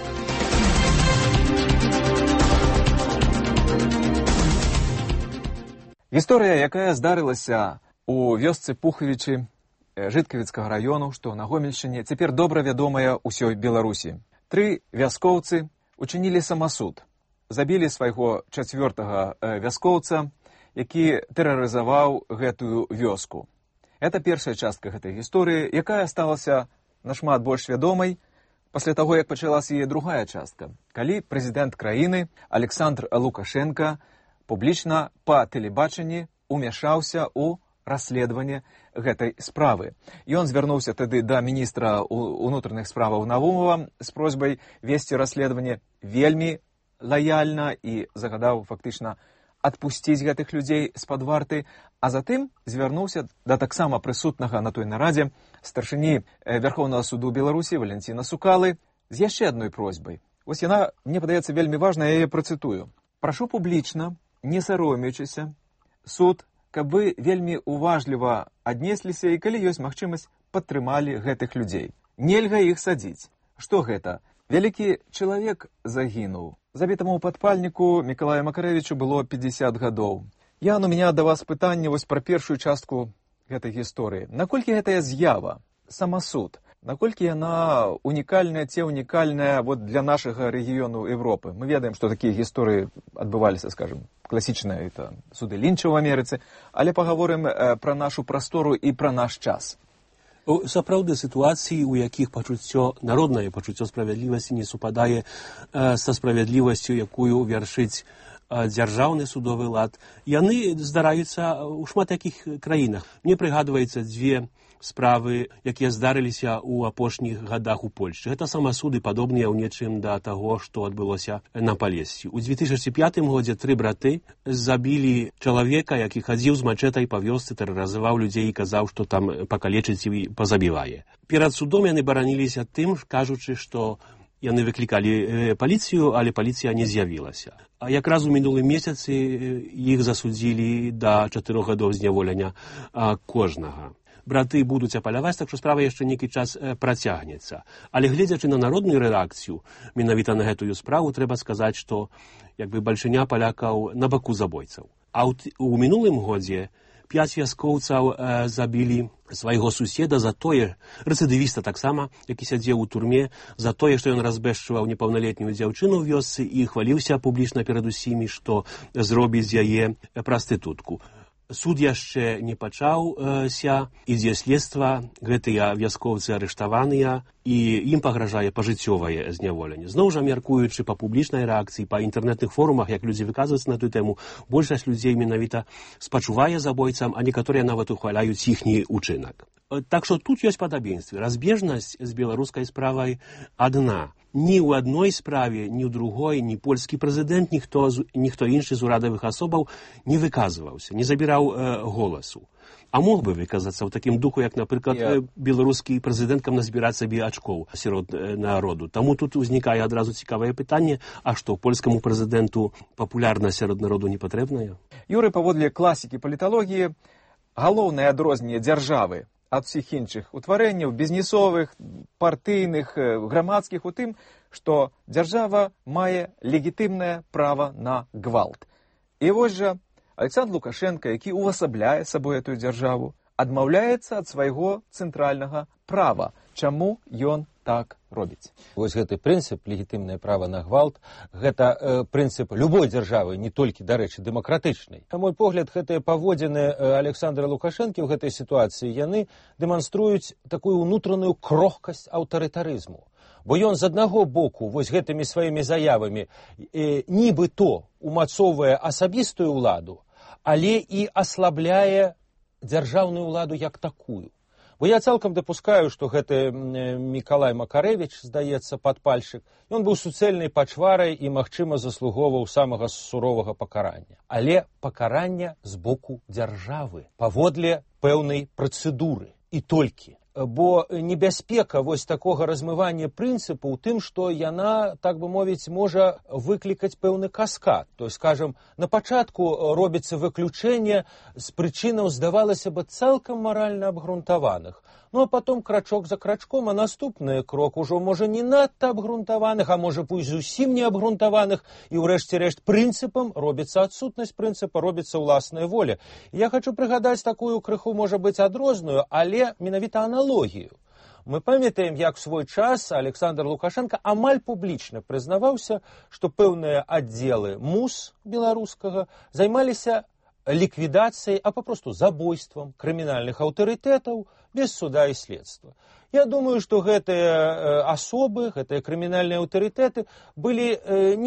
Гісторыя, якая здарылася у вёсцы Пухавічы Жыткавіцкага раёну, што на Гомельшчыне, цяпер добра вядомая ўсёй Беларусі. Тры вяскоўцы учынілі самасуд. Забілі свайго чацвёртага вяскоўца, які тэрарызаваў гэтую вёску. Это першая частка гэтай гісторыі, якая сталася нашмат больш вядомай пасля таго, як пачалася яе другая частка, калі прэзідэнт краіны Александр Лукашенко публічна па тэлебачанні умяшаўся ў расследаванне гэтай справы. Ён звярнуўся тады да міністра ўнутраных справаў Наумова з просьбай весці расследаванне вельмі лаяльна і загадаў фактычна адпусціць гэтых людзей з-пад варты, а затым звярнуўся да таксама прысутнага на той нарадзе старшыні Вярхоўнага суду Беларусі Валянціна Сукалы з яшчэ адной просьбай. Вось яна, мне падаецца, вельмі важна, я яе працытую. Прашу публічна, не саромеючыся, суд, каб вы вельмі уважліва аднесліся і калі ёсць магчымасць падтрымалі гэтых людзей. Нельга іх садзіць. Што гэта? Вялікі чалавек загінуў. Забітаму падпальніку Мікалаю Макарэвічу было пятьдесят гадоў. Ян, у меня да вас пытанне вось пра першую частку гэтай гісторыі. Наколькі гэтая з'ява, самасуд, наколькі яна унікальная ці унікальная вот для нашага рэгіёну Европы? Мы ведаем, што такія гісторыі адбываліся, скажем, класічныя это суды Лінча ў Амерыцы, але пагаворым э, пра нашу прастору і пра наш час. Сапраўды сітуацыі, у якіх пачуццё, народнае пачуццё справядлівасці не супадае э, са справядлівасцю, якую вяршыць э, дзяржаўны судовы лад, яны здараюцца ў шмат якіх краінах. Мне прыгадваецца дзве справы, якія здарыліся ў апошніх гадах у Польшчы. Гэта самасуды падобныя ў нечым да таго, што адбылося на Палесці. У две тысячи пятым годзе тры браты забілі чалавека, які хадзіў з мачэтай па вёсцы, тэрарызаваў людзей і казаў, што там пакалечыць і пазабівае. Перад судом яны бараніліся тым, кажучы, што яны выклікалі паліцыю, але паліцыя не з'явілася. А якраз у мінулым месяцы іх засудзілі да чатырох гадоў зняволення кожнага. Браты будуць апаляваць, так што справа яшчэ нейкі час э, працягнецца. Але гледзячы на народную рэакцыю, менавіта на гэтую справу, трэба сказаць, што як бы бальшыня палякаў на баку забойцаў. А ў, у мінулым годзе пяць вяскоўцаў э, забілі свайго суседа за тое, рэцыдывіста таксама, які сядзеў у турме, за тое, што ён разбэшчваў непаўналетнюю дзяўчыну ў вёсцы і хваліўся публічна перад усімі, што зробіць з яе прастытутку. Суд яшчэ не пачаўся, ідзе следства, гэтыя вяскоўцы арыштаваныя, і ім пагражае пажыццёвае зняволенне. Зноў жа, мяркуючы па публічнай рэакцыі, па інтэрнэтных форумах, як людзі выказваюцца на тую тэму, большасць людзей менавіта спачувае забойцам, а некаторыя нават ухваляюць іхні ўчынак. Так што тут ёсць падабенствы. Разбежнасць з беларускай справай адна. Ні ў адной справе, ні ў другой, ні польскі прэзідэнт, ніхто, ніхто іншы з урадавых асобаў не выказваўся, не забіраў э, голасу. А мог бы выказацца ў такім духу, як, напрыклад, Я... беларускі прэзідэнт, каб назбіраць сабе ачкоў сярод э, народу. Таму тут узнікае адразу цікавае пытанне, а што, польскаму прэзідэнту папулярнасць сярод народу не патрэбная? Юры, паводле класікі паліталогіі, галоўнае адрозненне дзяржавы ад усіх іншых утварэнняў, бізнесовых, партыйных, грамадскіх у тым, што дзяржава мае легітымнае права на гвалт. І вось жа Александр Лукашенко, які увасабляе сабой эту дзяржаву, адмаўляецца ад свайго цэнтральнага права. Чаму ён так робіць? Вось гэты прынцып, легітымнае права на гвалт, гэта э, прынцып любой дзяржавы, не толькі, дарэчы, дэмакратычнай. На мой погляд, гэтыя паводзіны Александра Лукашэнкі ў гэтай сітуацыі, яны дэманструюць такую ўнутраную крохкасць аўтарытарызму. Бо ён з аднаго боку вось гэтымі сваімі заявамі э, нібы то умацоўвае асабістую ўладу, але і аслабляе дзяржаўную ўладу як такую. Бо я цалкам дапускаю, што гэты Мікалай Макарэвіч, здаецца, падпальшчык, ён быў суцэльнай пачварай і, магчыма, заслугоўваў самага суровага пакарання. Але пакарання з боку дзяржавы, паводле пэўнай працэдуры. І толькі. Бо небяспека вось такога размывання прынцыпу ў тым, што яна, так бы мовіць, можа выклікаць пэўны каскад. То есть, скажем, на пачатку робіцца выключэнне з прычынаў, здавалася бы, цалкам маральна абгрунтаваных. Ну, а потом крачок за крачком, а наступны крок ужо можа не надта абгрунтаваных, а можа пусть зусім не абгрунтаваных, і ўрэшце рэшт прынцыпам робіцца адсутнасць прынцыпа, робіцца ўласная воля. Я хочу прыгадаць такую крыху, можа быць, адрозную, але менавіта аналогію. Мы памятаем, як в свой час Александр Лукашенко амаль публічна прызнаваўся, што пэўныя аддзелы МУС беларускага займаліся ликвидацией, а попросту забойством криминальных авторитетов без суда и следствия. Я думаю, что гэтыя особы, гэтыя крымінальныя аўтарытэты былі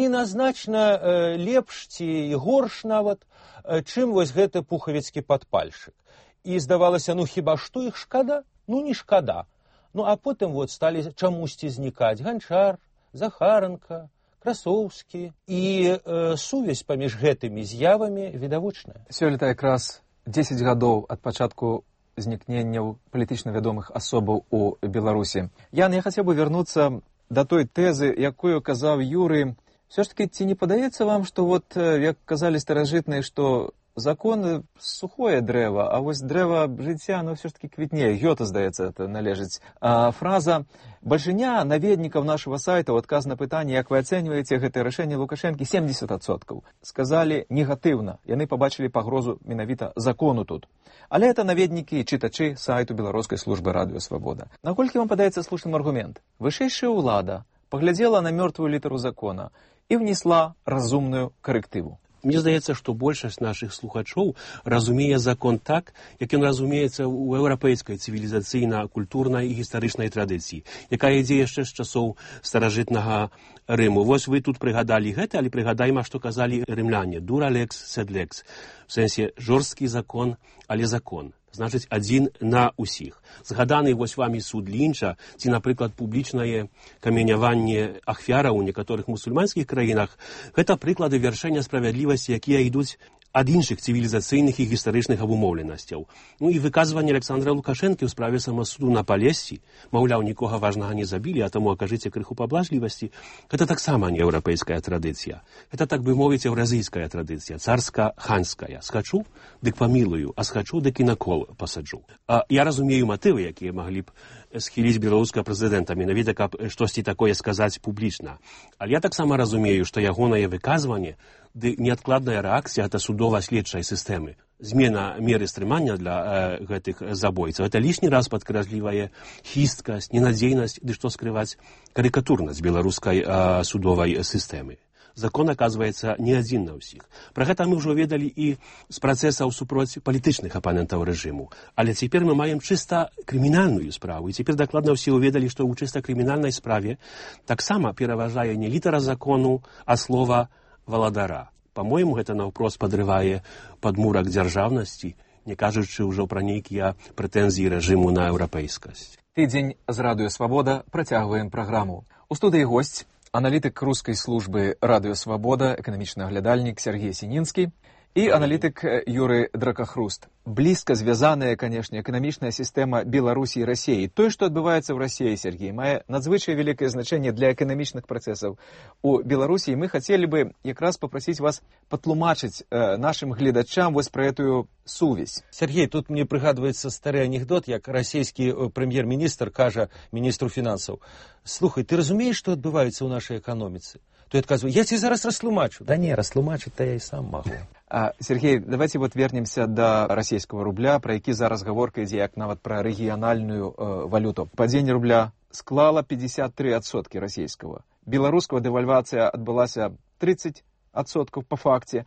неназначна лепш ці горш нават, чым вось гэты пухавіцкі падпальшчык. І здавалася, ну хіба што іх шкада? Ну не шкада. Ну а потым вот сталі чамусьці знікаць Ганчар, Захаранка, Красоўскі. І э, сувязь паміж гэтымі з'явамі відавочная. Сёлета якраз дзесяць гадоў ад пачатку знікненняў палітычна вядомых асобаў у Беларусі. Ян, я хацеў бы вярнуцца да той тэзы, якую казаў Юрый. Все ж таки, ці не падаецца вам, што вот, як казалі старажытныя, што закон сухое дрэва, а вось дрэва жыцця, оно все ж таки квітнее. Гёте, здаецца, это належыць. А фраза «Большиня наведников нашего сайта» в адказ на пытанне, як вы ацэньваеце гэтае рашэнне Лукашэнкі, семьдесят адсоткаў. Сказалі негатыўна. Яны пабачылі пагрозу менавіта закону тут. Але это наведнікі і чытачы сайту беларускай службы радыё «Свабода». Наколькі вам падаецца слушным аргумент? Вышэйшая ўлада паглядзела на мёртвую літару закона і внесла разумную карэктыву. Мне здаецца, што большасць нашых слухачоў разумее закон так, як ён разумеецца ў еўрапейскай цывілізацыйна-культурнай і гістарычнай традыцыі, якая ідзе яшчэ з часоў старажытнага Рыму. Вось вы тут прыгадалі гэта, але прыгадаем, што казалі рымляне. Dura lex sed lex. В сэнсе жорсткі закон, але закон. Значыць, адзін на ўсіх. Згаданы вось вамі суд Лінча, ці, напрыклад, публічнае каменяванне ахвяраў у некаторых мусульманскіх краінах, гэта прыклады вяршэння справядлівасці, якія ідуць ад іншых цывілізацыйных і гістарычных абумоўленасцяў. Ну і выказванне Александра Лукашэнкі ў справе самасуду на Палессі, маўляў, нікога важнага не забілі, а таму акажыце крыху паблажлівасці, гэта таксама не еўрапейская традыцыя. Гэта, так бы мовіць, еўразійская традыцыя, царска-ханская. Схачу, дык памілую, а схачу, дык і на кол пасаджу. А я разумею матывы, якія маглі б схіліць беларускага прэзідэнта, менавіта, каб штосьці такое сказаць публічна. Але я таксама разумею, што ягонае выказванне ды неадкладная рэакцыя гэта судова-следчай сістэмы. Змена меры стрымання для э, гэтых забойцаў. Это лішні раз падкрэслівае хісткасць, ненадзейнасць, ды што скрываць карыкатурнасць беларускай э, судовай сістэмы. Закон, оказывается, не адзін на ўсіх. Пра гэта мы ўжо ведалі і з працэсаў супроць палітычных апанентаў рэжыму. Але цяпер мы маем чыста крымінальную справу. І цяпер дакладна ўсе ўведалі, што ў чыста крымінальнай справе таксама пераважае не літара закону, а слова валадара. По-моему, гэта наўпрост падрывае падмурак дзяржаўнасці, не кажучы ўжо пра нейкія прэтэнзіі рэжыму на еўрапейскасць. Тыдзень з радыё «Свабода» працягваем праграму. У студыі госць аналітык рускай службы радыё «Свабода», эканамічны аглядальнік Сергей Сінінскі і аналітык Юрый Дракахруст. Блізка звязаная, канешне, эканамічная сістэма Беларусі і Расіі. Тое, што адбываецца ў Расіі, Сергей, мае надзвычай вялікае значэнне для эканамічных працэсаў у Беларусі. І мы хацелі бы якраз папрасіць вас патлумачыць э, нашым гледачам вось пра этую сувязь. Сергей, тут мне прыгадваецца стары анекдот, як расійскі прэм'ер-міністр кажа міністру фінансаў: «Слухай, ты разумееш, што адбываецца ў нашай эканоміцы?» Той адказвае: «Я тебе зараз растлумачу». Да не, растлумачыць-то я і сам магу. А, Сергей, давайте вот вернемся до российского рубля, про які зараз гаворка ідзе як нават пра рэгіянальную э, валюту. Падзенне рубля склала пятьдесят три адсоткі расійскага. Беларускага дэвальвацыя адбылася тридцать адсоткаў по факце,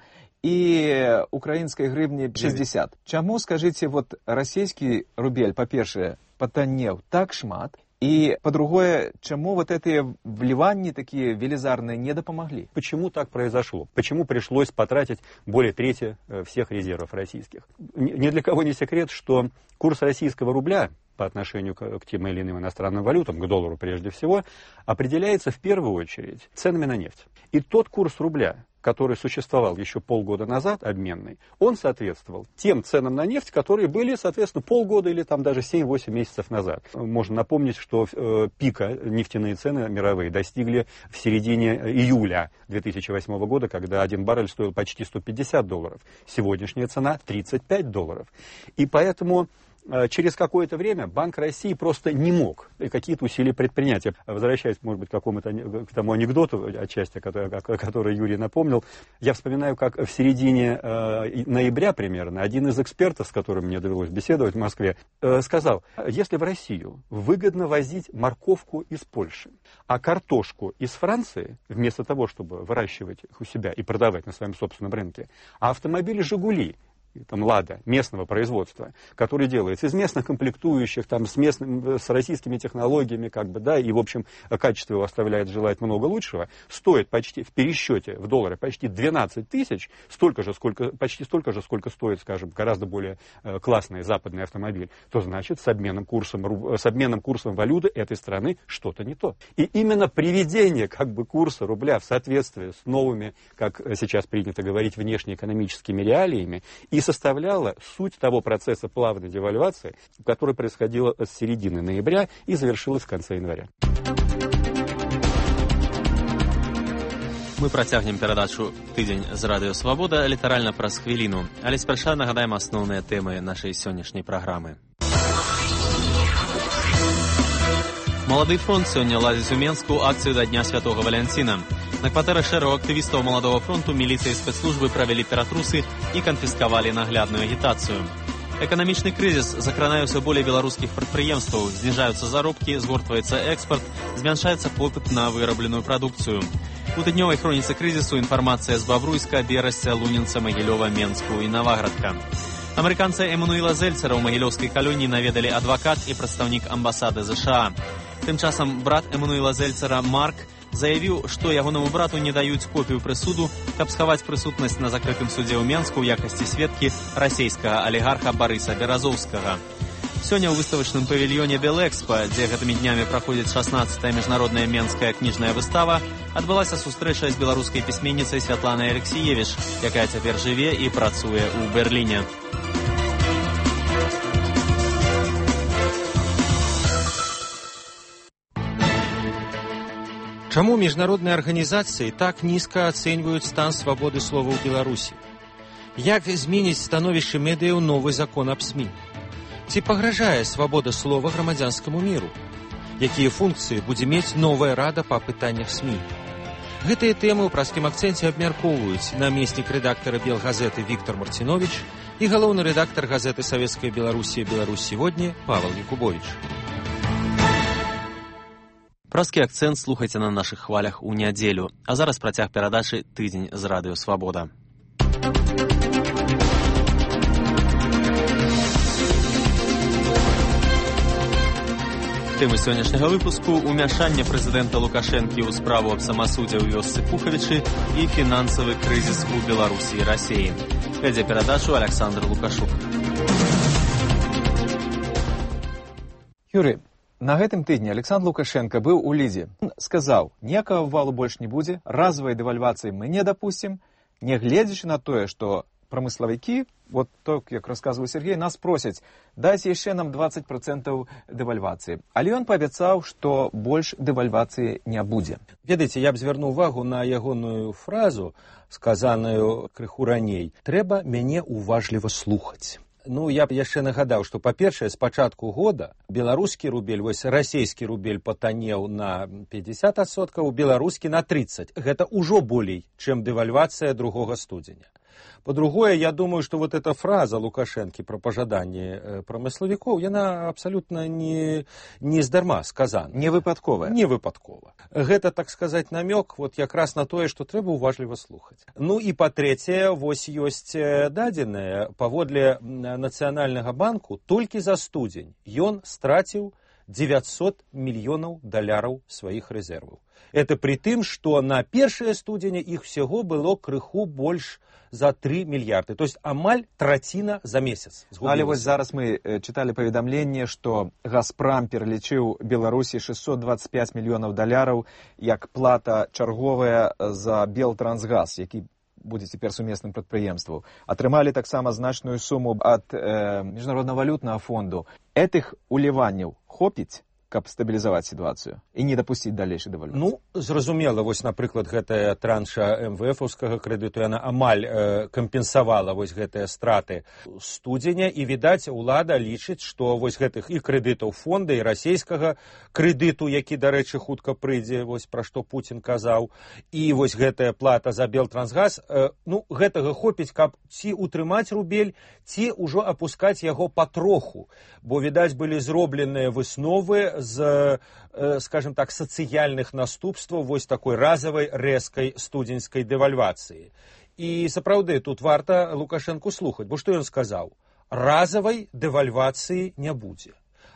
і украінскай гривні шестьдесят. Чаму, скажите, вот расійскі рубель, па-першае, патаннеў так шмат, и, по-другое, чему вот эти вливания такие велизарные не допомогли? Почему так произошло? Почему пришлось потратить более трети всех резервов российских? Ни для кого не секрет, что курс российского рубля по отношению к, к тем или иным иностранным валютам, к доллару прежде всего, определяется в первую очередь ценами на нефть. И тот курс рубля, который существовал еще полгода назад, обменный, он соответствовал тем ценам на нефть, которые были, соответственно, полгода или там даже семь-восемь месяцев назад. Можно напомнить, что э, пика нефтяные цены мировые достигли в середине июля две тысячи восьмого года, когда один баррель стоил почти сто пятьдесят долларов. Сегодняшняя цена тридцать пять долларов. И поэтому через какое-то время Банк России просто не мог какие-то усилия предпринять. Возвращаясь, может быть, к какому-то к тому анекдоту, отчасти, который, который Юрий напомнил, я вспоминаю, как в середине э, ноября примерно один из экспертов, с которым мне довелось беседовать в Москве, э, сказал: если в Россию выгодно возить морковку из Польши, а картошку из Франции, вместо того, чтобы выращивать их у себя и продавать на своем собственном рынке, а автомобили «Жигули» там, «Лада» местного производства, который делается из местных комплектующих, там, с, местным, с российскими технологиями, как бы, да, и, в общем, качество его оставляет желать много лучшего, стоит почти в пересчете в доллары почти двенадцать тысяч, столько же, сколько, почти столько же, сколько стоит, скажем, гораздо более э, классный западный автомобиль, то значит, с обменным курсом, с обменным курсом валюты этой страны что-то не то. И именно приведение, как бы, курса рубля в соответствии с новыми, как сейчас принято говорить, внешнеэкономическими реалиями, и составляла суть того процесса плавной девальвации, который происходил с середины ноября и завершилась в конце января. Мы працягнем перадачу «Тыдзень з радыё Свабода» літаральна праз хвіліну, але спярша нагадаем асноўныя тэмы нашай сённяшняй праграмы. Малады фронт сёння ладзіць у Менску акцыю да Дня Святога Валянціна. На кватэры шэрагу актывістаў Маладога фронту міліцыя і спецслужбы правялі ператрусы і канфіскавалі наглядную агітацыю. Эканамічны крызіс закранае ўсё болей беларускіх прадпрыемстваў, зніжаюцца заробкі, згортваецца экспарт, змяншаецца попыт на вырабленую прадукцыю. У тыднёвай хроніцы крызісу інфармацыя з Бавруйска, Берасця, Лунінца, Магілёва, Менску і Наваградка. Амерыканца Эмануіла Зельцера ў магілёўскай калоніі наведалі адвакат і прадстаўнік амбасады ЗША. Тым часам брат Эмануіла Зельцера Марк заявіў, што ягонаму брату не даюць копію прысуду, каб схаваць прысутнасць на закрытым судзе ў Менску ў якасці сведкі расейскага алігарха Барыса Беразоўскага. Сёння ў выставачным павільёне Белэкспа, дзе гэтымі днямі праходзіць шаснаццатая міжнародная менская кніжная выстава, адбылася сустрэча з беларускай пісьменніцай Святланай Алексіевіч, якая цяпер жыве і працуе ў Берліне. Чаму міжнародныя арганізацыі так нізка ацэньваюць стан свабоды слова ў Беларусі? Як зменіць становішча медыяў новы закон аб СМІ? Ці пагражае свабода слова грамадзянскаму міру? Якія функцыі будзе мець новая рада па пытаннях СМІ? Гэтыя тэмы ў праскім акцэнце абмяркоўваюць намеснік рэдактара Белгазеты Віктор Марціновіч і галоўны рэдактар газеты «Савецкая Беларусія. Беларусь сегодня» Павел Якубович. Праскі акцэнт слухайце на нашых хвалях у нядзелю. А зараз працяг перадачы «Тыдзень з радыё Свабода». Тэмы сённяшняга выпуску – умяшанне прэзідэнта Лукашэнкі ў справу аб самасудзе ў вёсцы Пухавічы і фінансавы крызіс у Беларусі і Расіі. Вядзе перадачу Александр Лукашук. Юрий, на гэтым тыдні Александр Лукашенко быў у Лідзе. Он сказаў, ніякага валу больш не будзе, разовай дэвальвацыі мы не дапусцім, нягледзячы на тое, што прамыславікі, вот так, як расказваў Сергей, нас просяць даць яшчэ нам двадцать процентов дэвальвацыі. Але ён паабяцаў, што больш дэвальвацыі не будзе. Ведаеце, я б звярнуў увагу на ягоную фразу, сказаную крыху раней. Трэба мяне уважліва слухаць. Ну, я б яшчэ нагадаў, што, па-першае, з пачатку года беларускі рубель, вось расійскі рубель патанеў на пятьдесят адсоткаў, беларускі на тридцать. Гэта ўжо болей, чым дэвальвацыя другога студзеня. По-другое, я думаю, что вот эта фраза Лукашенко про пожаданне промысловиков, она абсолютно не, не здарма сказана. Не выпадковая. Не выпадкова. Гэта, так сказать, намек вот якраз на тое, что трэба уважліва слухаць. Ну и по-трэцяе, вось ёсць дадзеныя, паводле Нацыянальнага банку, толькі за студзень ён страціў девятьсот мільёнаў даляраў сваіх рэзерваў. Это при тым, что на першае студзеня іх всего было крыху больш за три мільярды. То есть амаль траціна за месяц. Але вось зараз мы читали паведамленне, что Газпром пералічыў Беларусі шестьсот двадцать пять мільёнаў даляраў як плата чарговая за Белтрансгаз, які будзе цяпер сумесным прадпрыемствам. Атрымалі таксама значную суму ад э, Міжнароднага валютнага фонду. Этых уліванняў хопіць, каб стабілізаваць сітуацыю і не дапусціць далейшай дэвальвацыі? Ну, зразумела, вось, напрыклад, гэтая транша эм вэ эфаўскага крэдыту, яна амаль э, кампенсавала вось гэтыя страты студзеня, і, відаць, улада лічыць, што вось гэтых і крэдытаў фонда, і расійскага крэдыту, які, дарэчы, хутка прыйдзе, вось пра што Пуцін казаў, і вось гэтая плата за Белтрансгаз, э, ну, гэтага хопіць, каб ці утрымаць рубель, ці ўжо апускаць яго патроху, бо, відаць, былі зробленыя высновы з, скажем так, сацыяльных наступстваў вось такой разавай рэзкай студзеньскай дэвальвацыі. І сапраўды тут варта Лукашэнку слухаць, бо што ён сказаў? Разавай дэвальвацыі не будзе.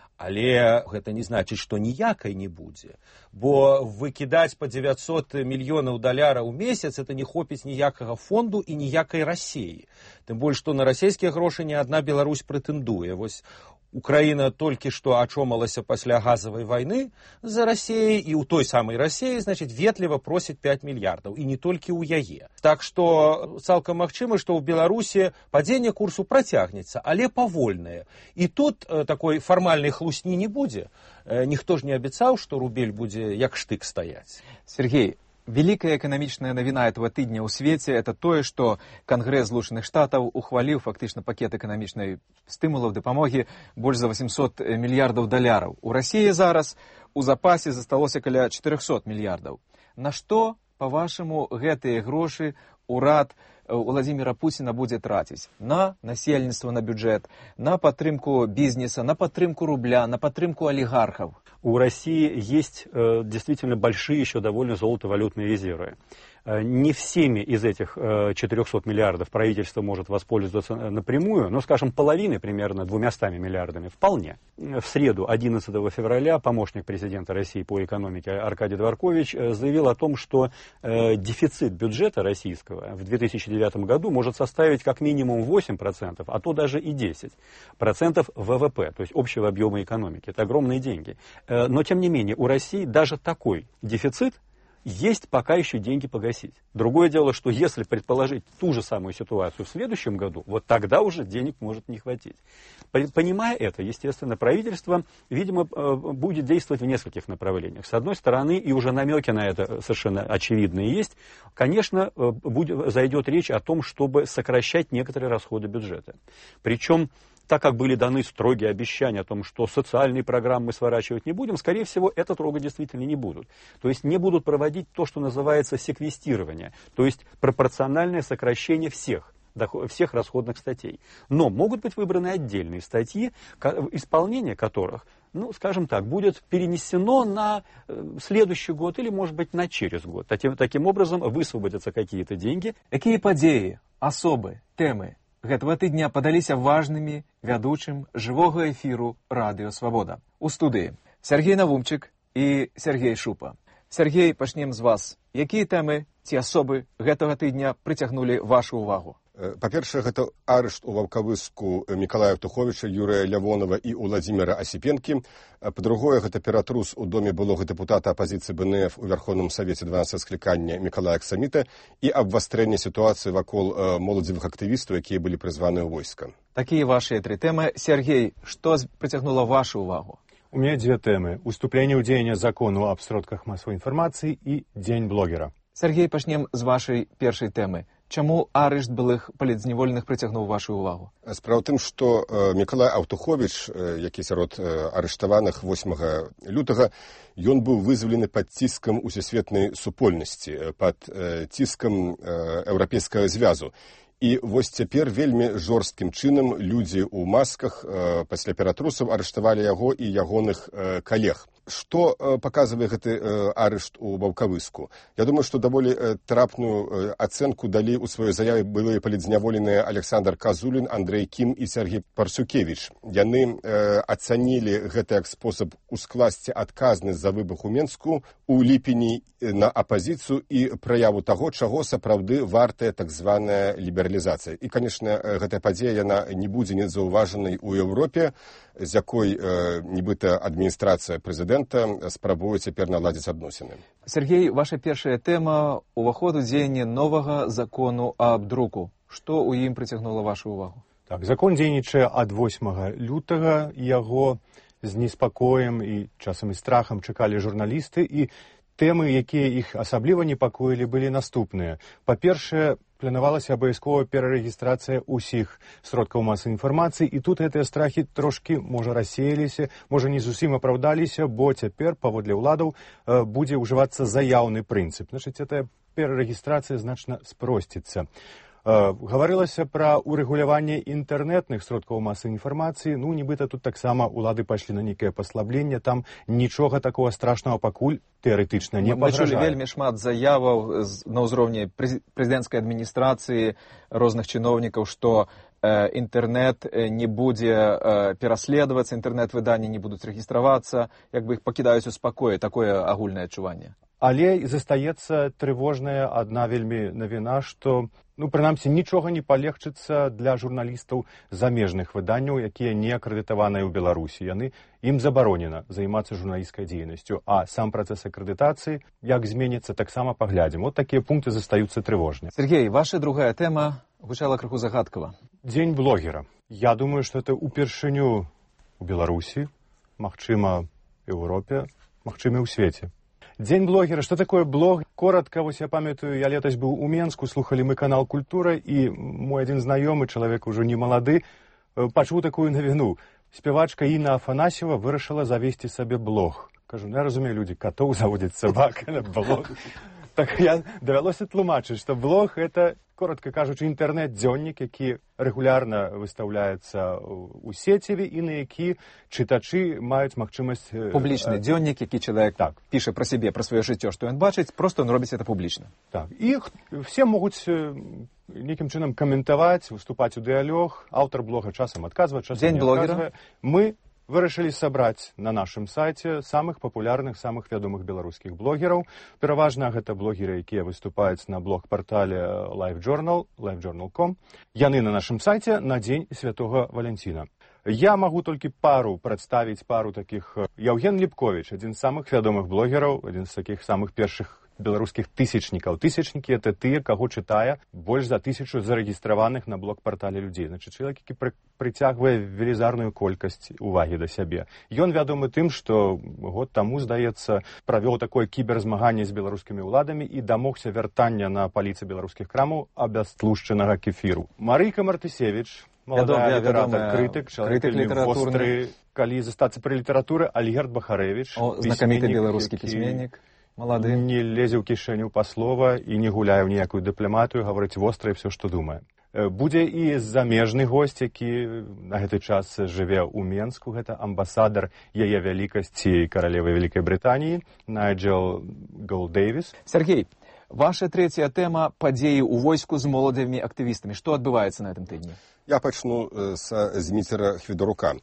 Але гэта не значыць, што ніякай не будзе, бо выкідаць па дзевяцьсот мільёнаў даляраў у месяц это не хопіць ніякага фонду і ніякай Расіі. Тым больш, што на расійскія грошы не адна Беларусь прэтэндуе. Вось Украіна толькі што ачомалася пасля газавай вайны за Расіяй, і ў той самай Расіі, значыць, ветліва просіць пяць мільярдаў, і не толькі ў яе. Так што цалкам магчыма, што ў Беларусі падзенне курсу працягнецца, але павольнае. І тут э, такой фармальнай хлусні не будзе. Э, ніхто ж не абяцаў, што рубель будзе як штык стаяць. Сергей, великая экономичная новина этого тыдня у свете – это то, что Конгресс Злучаных Штатов ухвалил фактично пакет экономичной стимулов, допомоги больше за восемьсот миллиардов долларов. У России зараз у запасе засталося каля четырёхсот миллиардов. На что, по-вашему, гэтые гроши урад Владимира Путина будет тратить? На насельніцтва, на бюджет, на падтрымку бизнеса, на падтрымку рубля, на падтрымку олигархов. У России есть э, действительно большие еще довольно золотовалютные резервы. Э, не всеми из этих э, четырёхсот миллиардов правительство может воспользоваться напрямую, но, скажем, половиной, примерно двумястами миллиардами, вполне. В среду, одиннадцатого февраля, помощник президента России по экономике Аркадий Дворкович э, заявил о том, что э, дефицит бюджета российского в две тысячи девятом году может составить как минимум восемь процентов, а то даже и десять процентов ВВП, то есть общего объема экономики. Это огромные деньги. Но, тем не менее, у России даже такой дефицит есть пока еще деньги погасить. Другое дело, что если предположить ту же самую ситуацию в следующем году, вот тогда уже денег может не хватить. Понимая это, естественно, правительство, видимо, будет действовать в нескольких направлениях. С одной стороны, и уже намеки на это совершенно очевидные есть, конечно, будет, зайдет речь о том, чтобы сокращать некоторые расходы бюджета. Причем, так как были даны строгие обещания о том, что социальные программы сворачивать не будем, скорее всего, это трогать действительно не будут. То есть не будут проводить то, что называется секвестирование, то есть пропорциональное сокращение всех, всех расходных статей. Но могут быть выбраны отдельные статьи, исполнение которых, ну, скажем так, будет перенесено на следующий год или, может быть, на через год. Таким, таким образом высвободятся какие-то деньги. Какие подеи, особы, темы гэтага тыдня падаліся важнымі вядучым жывога эфіру радыё Свабода. У студыі Сергей Навумчык і Сергей Шупа. Сергей, пачнем з вас. Якія тэмы ці асобы гэтага тыдня прыцягнулі вашу ўвагу? Па-першае, гэта арышт у Ваўкавыску Мікалая Птуховіча, Юрыя Лявонова і Уладзіміра Асіпенкі. Па-другое, гэта ператрус у доме былога дэпутата апазіцыі БНФ у Верховным Савеце дванадцатага склікання Мікалая Аксаміта і абвастрэнне сітуацыі вакол моладзевых актывістаў, якія былі прызваны ў войска. Такія вашыя тры тэмы. Сергей, што прыцягнула вашу ўвагу? У меня две темы. Уступление у дзеяння закону об сродках массовой информации и День блогера. Сергей, пачнем з вашай першай тэмы. Чаму арышт былых палітзняволеных прыцягнуў вашу ўвагу? Справа ў тым, што Мікалай Аўтуховіч, які сярод арыштаваных восьмага лютага, ён быў вызвалены пад ціскам усесветнай супольнасці, пад ціскам еўрапейскага звязу. І вось цяпер вельмі жорсткім чынам людзі ў масках пасля ператрусаў арыштавалі яго і ягоных калег. Што паказвае гэты арышт у Ваўкавыску? Я думаю, што даволі трапную ацэнку далі ў сваёй заяве былыя палітзняволеныя Александр Казулін, Андрэй Кім і Сергей Парсюкевіч. Яны ацанілі гэты як спосаб ускласці адказнасць за выбух у Менску у ліпені на апазіцыю і праяву таго, чаго сапраўды вартая так званая лібералізацыя. І, канешне, гэтая падзея яна не будзе незаўважанай у Еўропе, з якой э, нібыта адміністрацыя прэзідэнта спрабуе цяпер наладзіць адносіны. Сергей, ваша першая тэма – уваход у дзеянне новага закону аб друку. Што ў ім прыцягнула вашу ўвагу? Так, закон дзейнічае ад восьмага лютага, яго з неспакоем і часам і страхам чакалі журналісты, і тэмы, якія іх асабліва непакоілі, былі наступныя. Па-першае, планавалася абавязкова перарэгістрацыя ўсіх сродкаў масавай інфармацыі, і тут гэтыя страхі трошкі, можа, рассеяліся, можа, не зусім апраўдаліся, бо цяпер, паводле ўладаў, будзе ўжывацца заяўны прынцып. Значыць, гэтая перарэгістрацыя значна спросціцца. Гаварылася пра урэгуляванне інтэрнэтных сродкаў масавай інфармацыі. Ну, нібыта тут таксама улады пайшлі на нейкае паслабленне. Там нічога такого страшнага пакуль тэарэтычна не пагражае. Мы чулі вельмі шмат заяваў на ўзроўні прэзідэнцкай адміністрацыі, розных чыноўнікаў, што інтэрнэт не будзе пераследавацца, інтэрнэт-выданні не будуць рэгістравацца, як бы іх пакідаюць у спакоі, такое агульнае адчуванне. Але застаецца трывожная адна вельмі навіна, што, ну, прынамсі, нічога не палегчыцца для журналістаў замежных выданняў, якія не акрэдытаваныя ў Беларусі. Яны, ім забаронена займацца журналісцкай дзейнасцю, а сам працэс акрэдытацыі, як зменіцца, таксама паглядзім. Вот такія пункты застаюцца трывожныя. Сергей, ваша другая тэма гучала крыху загадкава. Дзень блогера. Я думаю, што это упершыню ў Беларусі, магчыма, Еўропе, магчыма, ў свеце. Дзень блогера. Что такое блог? Коротко, вось я памятаю, я летась быў у Менску, слухали мы канал «Культура», і мой адзін знаёмы, чалавек ужо не малады, пачуў такую навіну. Спявачка Інна Афанасьева вырашыла завесці сабе блог. Кажу, ну, я разумею, людзі катоў заводзяць сабак на блог. Так я давялося тлумачыць, што блог — это, коротко кажучы, інтэрнэт-дзённік, які рэгулярна выстаўляецца ў сеціве і на які чытачы маюць магчымасць... Публічны дзённік, які чалавек так піша пра сябе, пра сваё жыццё, што ён бачыць, просто он робіць это публічна. Так, і все могуць нейкім чынам каментаваць, выступаць у дыялог, аўтар блога часам адказвае, часам не адказвае. Мы вырашылі сабраць на нашым сайце самых папулярных, самых вядомых беларускіх блогераў. Пераважна гэта блогеры, якія выступаюць на блог-партале LiveJournal, live journal dot com. Яны на нашым сайце на дзень Святога Валянціна. Я магу толькі пару прадставіць пару такіх. Яўген Ліпковіч, адзін з самых вядомых блогераў, адзін з такіх самых першых беларускіх тысячнікаў. Тысячнікі — это тыя, каго чытае больш за тысячу зарэгістраваных на блог-партале людзей. Значит, чалавек, які пры, прыцягвае велізарную колькасць увагі да сябе. Ён вядомы тым, што год таму, здаецца, правёў такое кіберзмаганне з беларускімі ўладамі і дамогся вяртання на паліцы беларускіх крамаў абястлушчанага кефіру. Марыйка Мартысевіч, маладая літаратар, крытык, чалавек вельмі востры, калі застацца пры літаратуры, Альгерд Бахарэвіч, знакаміты беларускі пісьменнік. Малады. Не лезе ў кішэню па слова і не гуляе ў ніякую дыпламатыю, гаворыць востра і все, што думае. Будзе і замежны госць, які на гэты час жыве ў Менску. Гэта амбасадар яе вялікасці каралевы Вялікай Брытаніі, Найджел Голдэйвіс. Сергей, ваша третья тэма — падзеі ў войску з моладзевымі актывістамі. Што адбываецца на гэтым тыдні? Я пачну з Зміцера Хвідарука.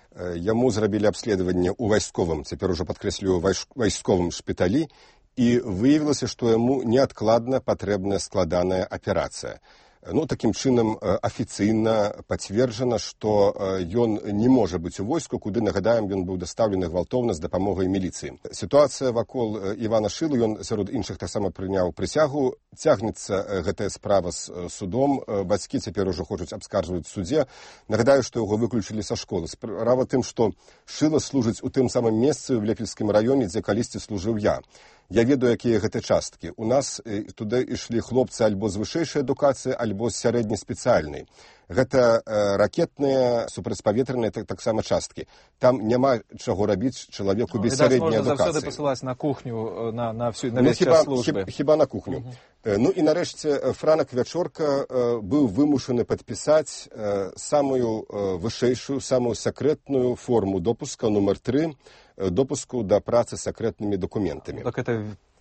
Яму зрабілі абследаванне ў вайсковым, цяпер ужо падкрэслюю, вайсковым шпіталі, і выявілася, што яму неадкладна патрэбная складаная аперацыя. Ну, такім чынам, афіцыйна пацверджана, што ён не можа быць у войску, куды, нагадаем, ён быў дастаўлены гвалтоўна з дапамогай міліцыі. Сітуацыя вакол Івана Шылы, ён сярод іншых таксама прыняў прысягу. Цягнецца гэтая справа з судом. Бацькі цяпер ужо хочуць абскарджваць в судзе. Нагадаю, што яго выключылі са школы. Справа тым, што Шыла служыць у тым самым месцы ў Лепельскім раёне, дзе калісьці служыў я. Я ведаю, якія гэта часткі. У нас туды ішлі хлопцы альбо з вышэйшай адукацыі, альбо з сярэдняй спецыяльнай. Гэта э, ракетныя, супрацьпаветраныя так, таксама часткі. Там няма чаго рабіць чалавеку без сярэдняй адукацыі. Можна заўсёды пасылаць на кухню, на, на, всю, на весь ну, час службы. Хіба, хіба на кухню. Uh-huh. Ну і нарэшце Франак Вячорка э, быў вымушаны падпісаць э, самую э, вышэйшую, самую сакрэтную форму допуска, нумар тры, допуску да працы сакрэтнымі дакументамі. Так это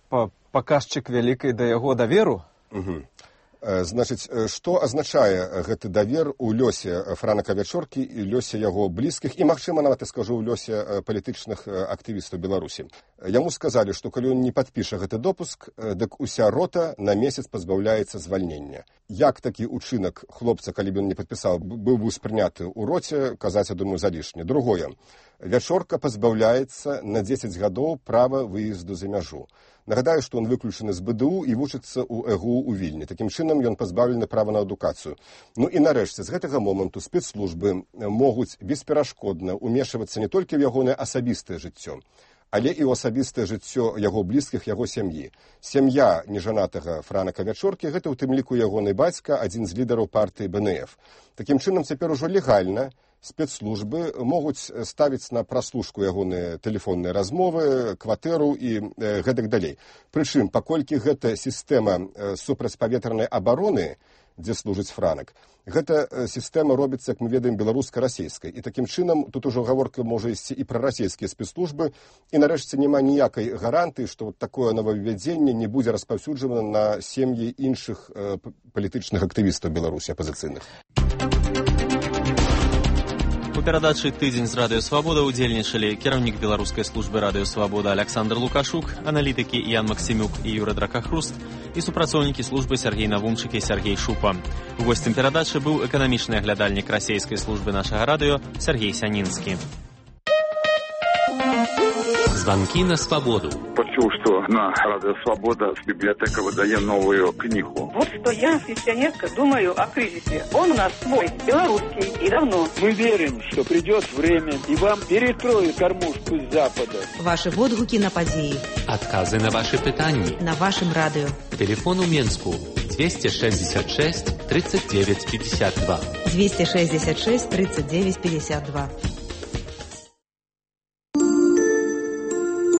паказчык вялікай да яго даверу? Угу. Значыць, што азначае гэты давер у лёсе Франака Вячоркі і лёсе яго блізкіх, і, магчыма, нават я скажу, у лёсе палітычных актывістаў Беларусі. Яму сказалі, што калі ён не падпіша гэты допуск, дык уся рота на месяц пазбаўляецца звальнення. Як такі ўчынак хлопца, калі б ён не падпісаў, быў бы спрыняты ў роце, казаць, я думаю, залішне. Другое. Вячорка пазбаўляецца на дзесяць гадоў права выезду за мяжу. Нагадаю, што ён выключаны з бэ дэ у і вучыцца ў э гэ у ў Вільні. Такім чынам ён пазбаўлены права на адукацыю. Ну і нарэшце, з гэтага моманту спецслужбы могуць бесперашкодна ўмешвацца не толькі ў ягонае асабістае жыццё, але і ў асабістае жыццё яго блізкіх, яго сям'і. Сям'я нежанатага Франака Вячоркі — гэта ў тым ліку ягоны бацька, адзін з лідараў партыі бэ эн эф. Такім чынам, цяпер ужо легальна спецслужбы могуць ставіць на праслушку ягоныя тэлефонныя размовы, кватэру і э, гэтак далей. Прычым, паколькі гэта сістэма э, супрацьпаветранай абароны, дзе служыць франак. Гэта сістэма робіцца, як мы ведаем, беларуска-расейскай. І такім чынам тут ужо гаворка можа ісці і пра расійскія спецслужбы. І нарэшце няма ніякай гарантыі, што вот такое новаўвядзенне не будзе распаўсюджана на сем'і іншых э, палітычных актывістаў Беларусі, апазіцыйных. У перадачы «Тыдзень» з Радыё Свабода удзельнічалі кіраўнік беларускай службы Радыё Свабода Александр Лукашук, аналітыкі Ян Максімюк і Юры Дракахруст і супрацоўнікі службы Сергей Навумчык і Сергей Шупа. Госцем перадачы быў эканамічны аглядальнік расійскай службы нашага радыё Сергей Сянінскі. Звонки на свободу. Почув, что на Радио Свобода библиотека выдает новую книгу. Вот что я, пенсионерка, думаю о кризисе. Он у нас свой, белорусский, и давно. Мы верим, что придет время, и вам перекроют кормушку с Запада. Ваши водгуки на подеи. Отказы на ваши питания. На вашем радио. Телефон у Менску двести шестьдесят шесть тридцать девять пятьдесят два. двести шестьдесят шесть тридцать девять пятьдесят два.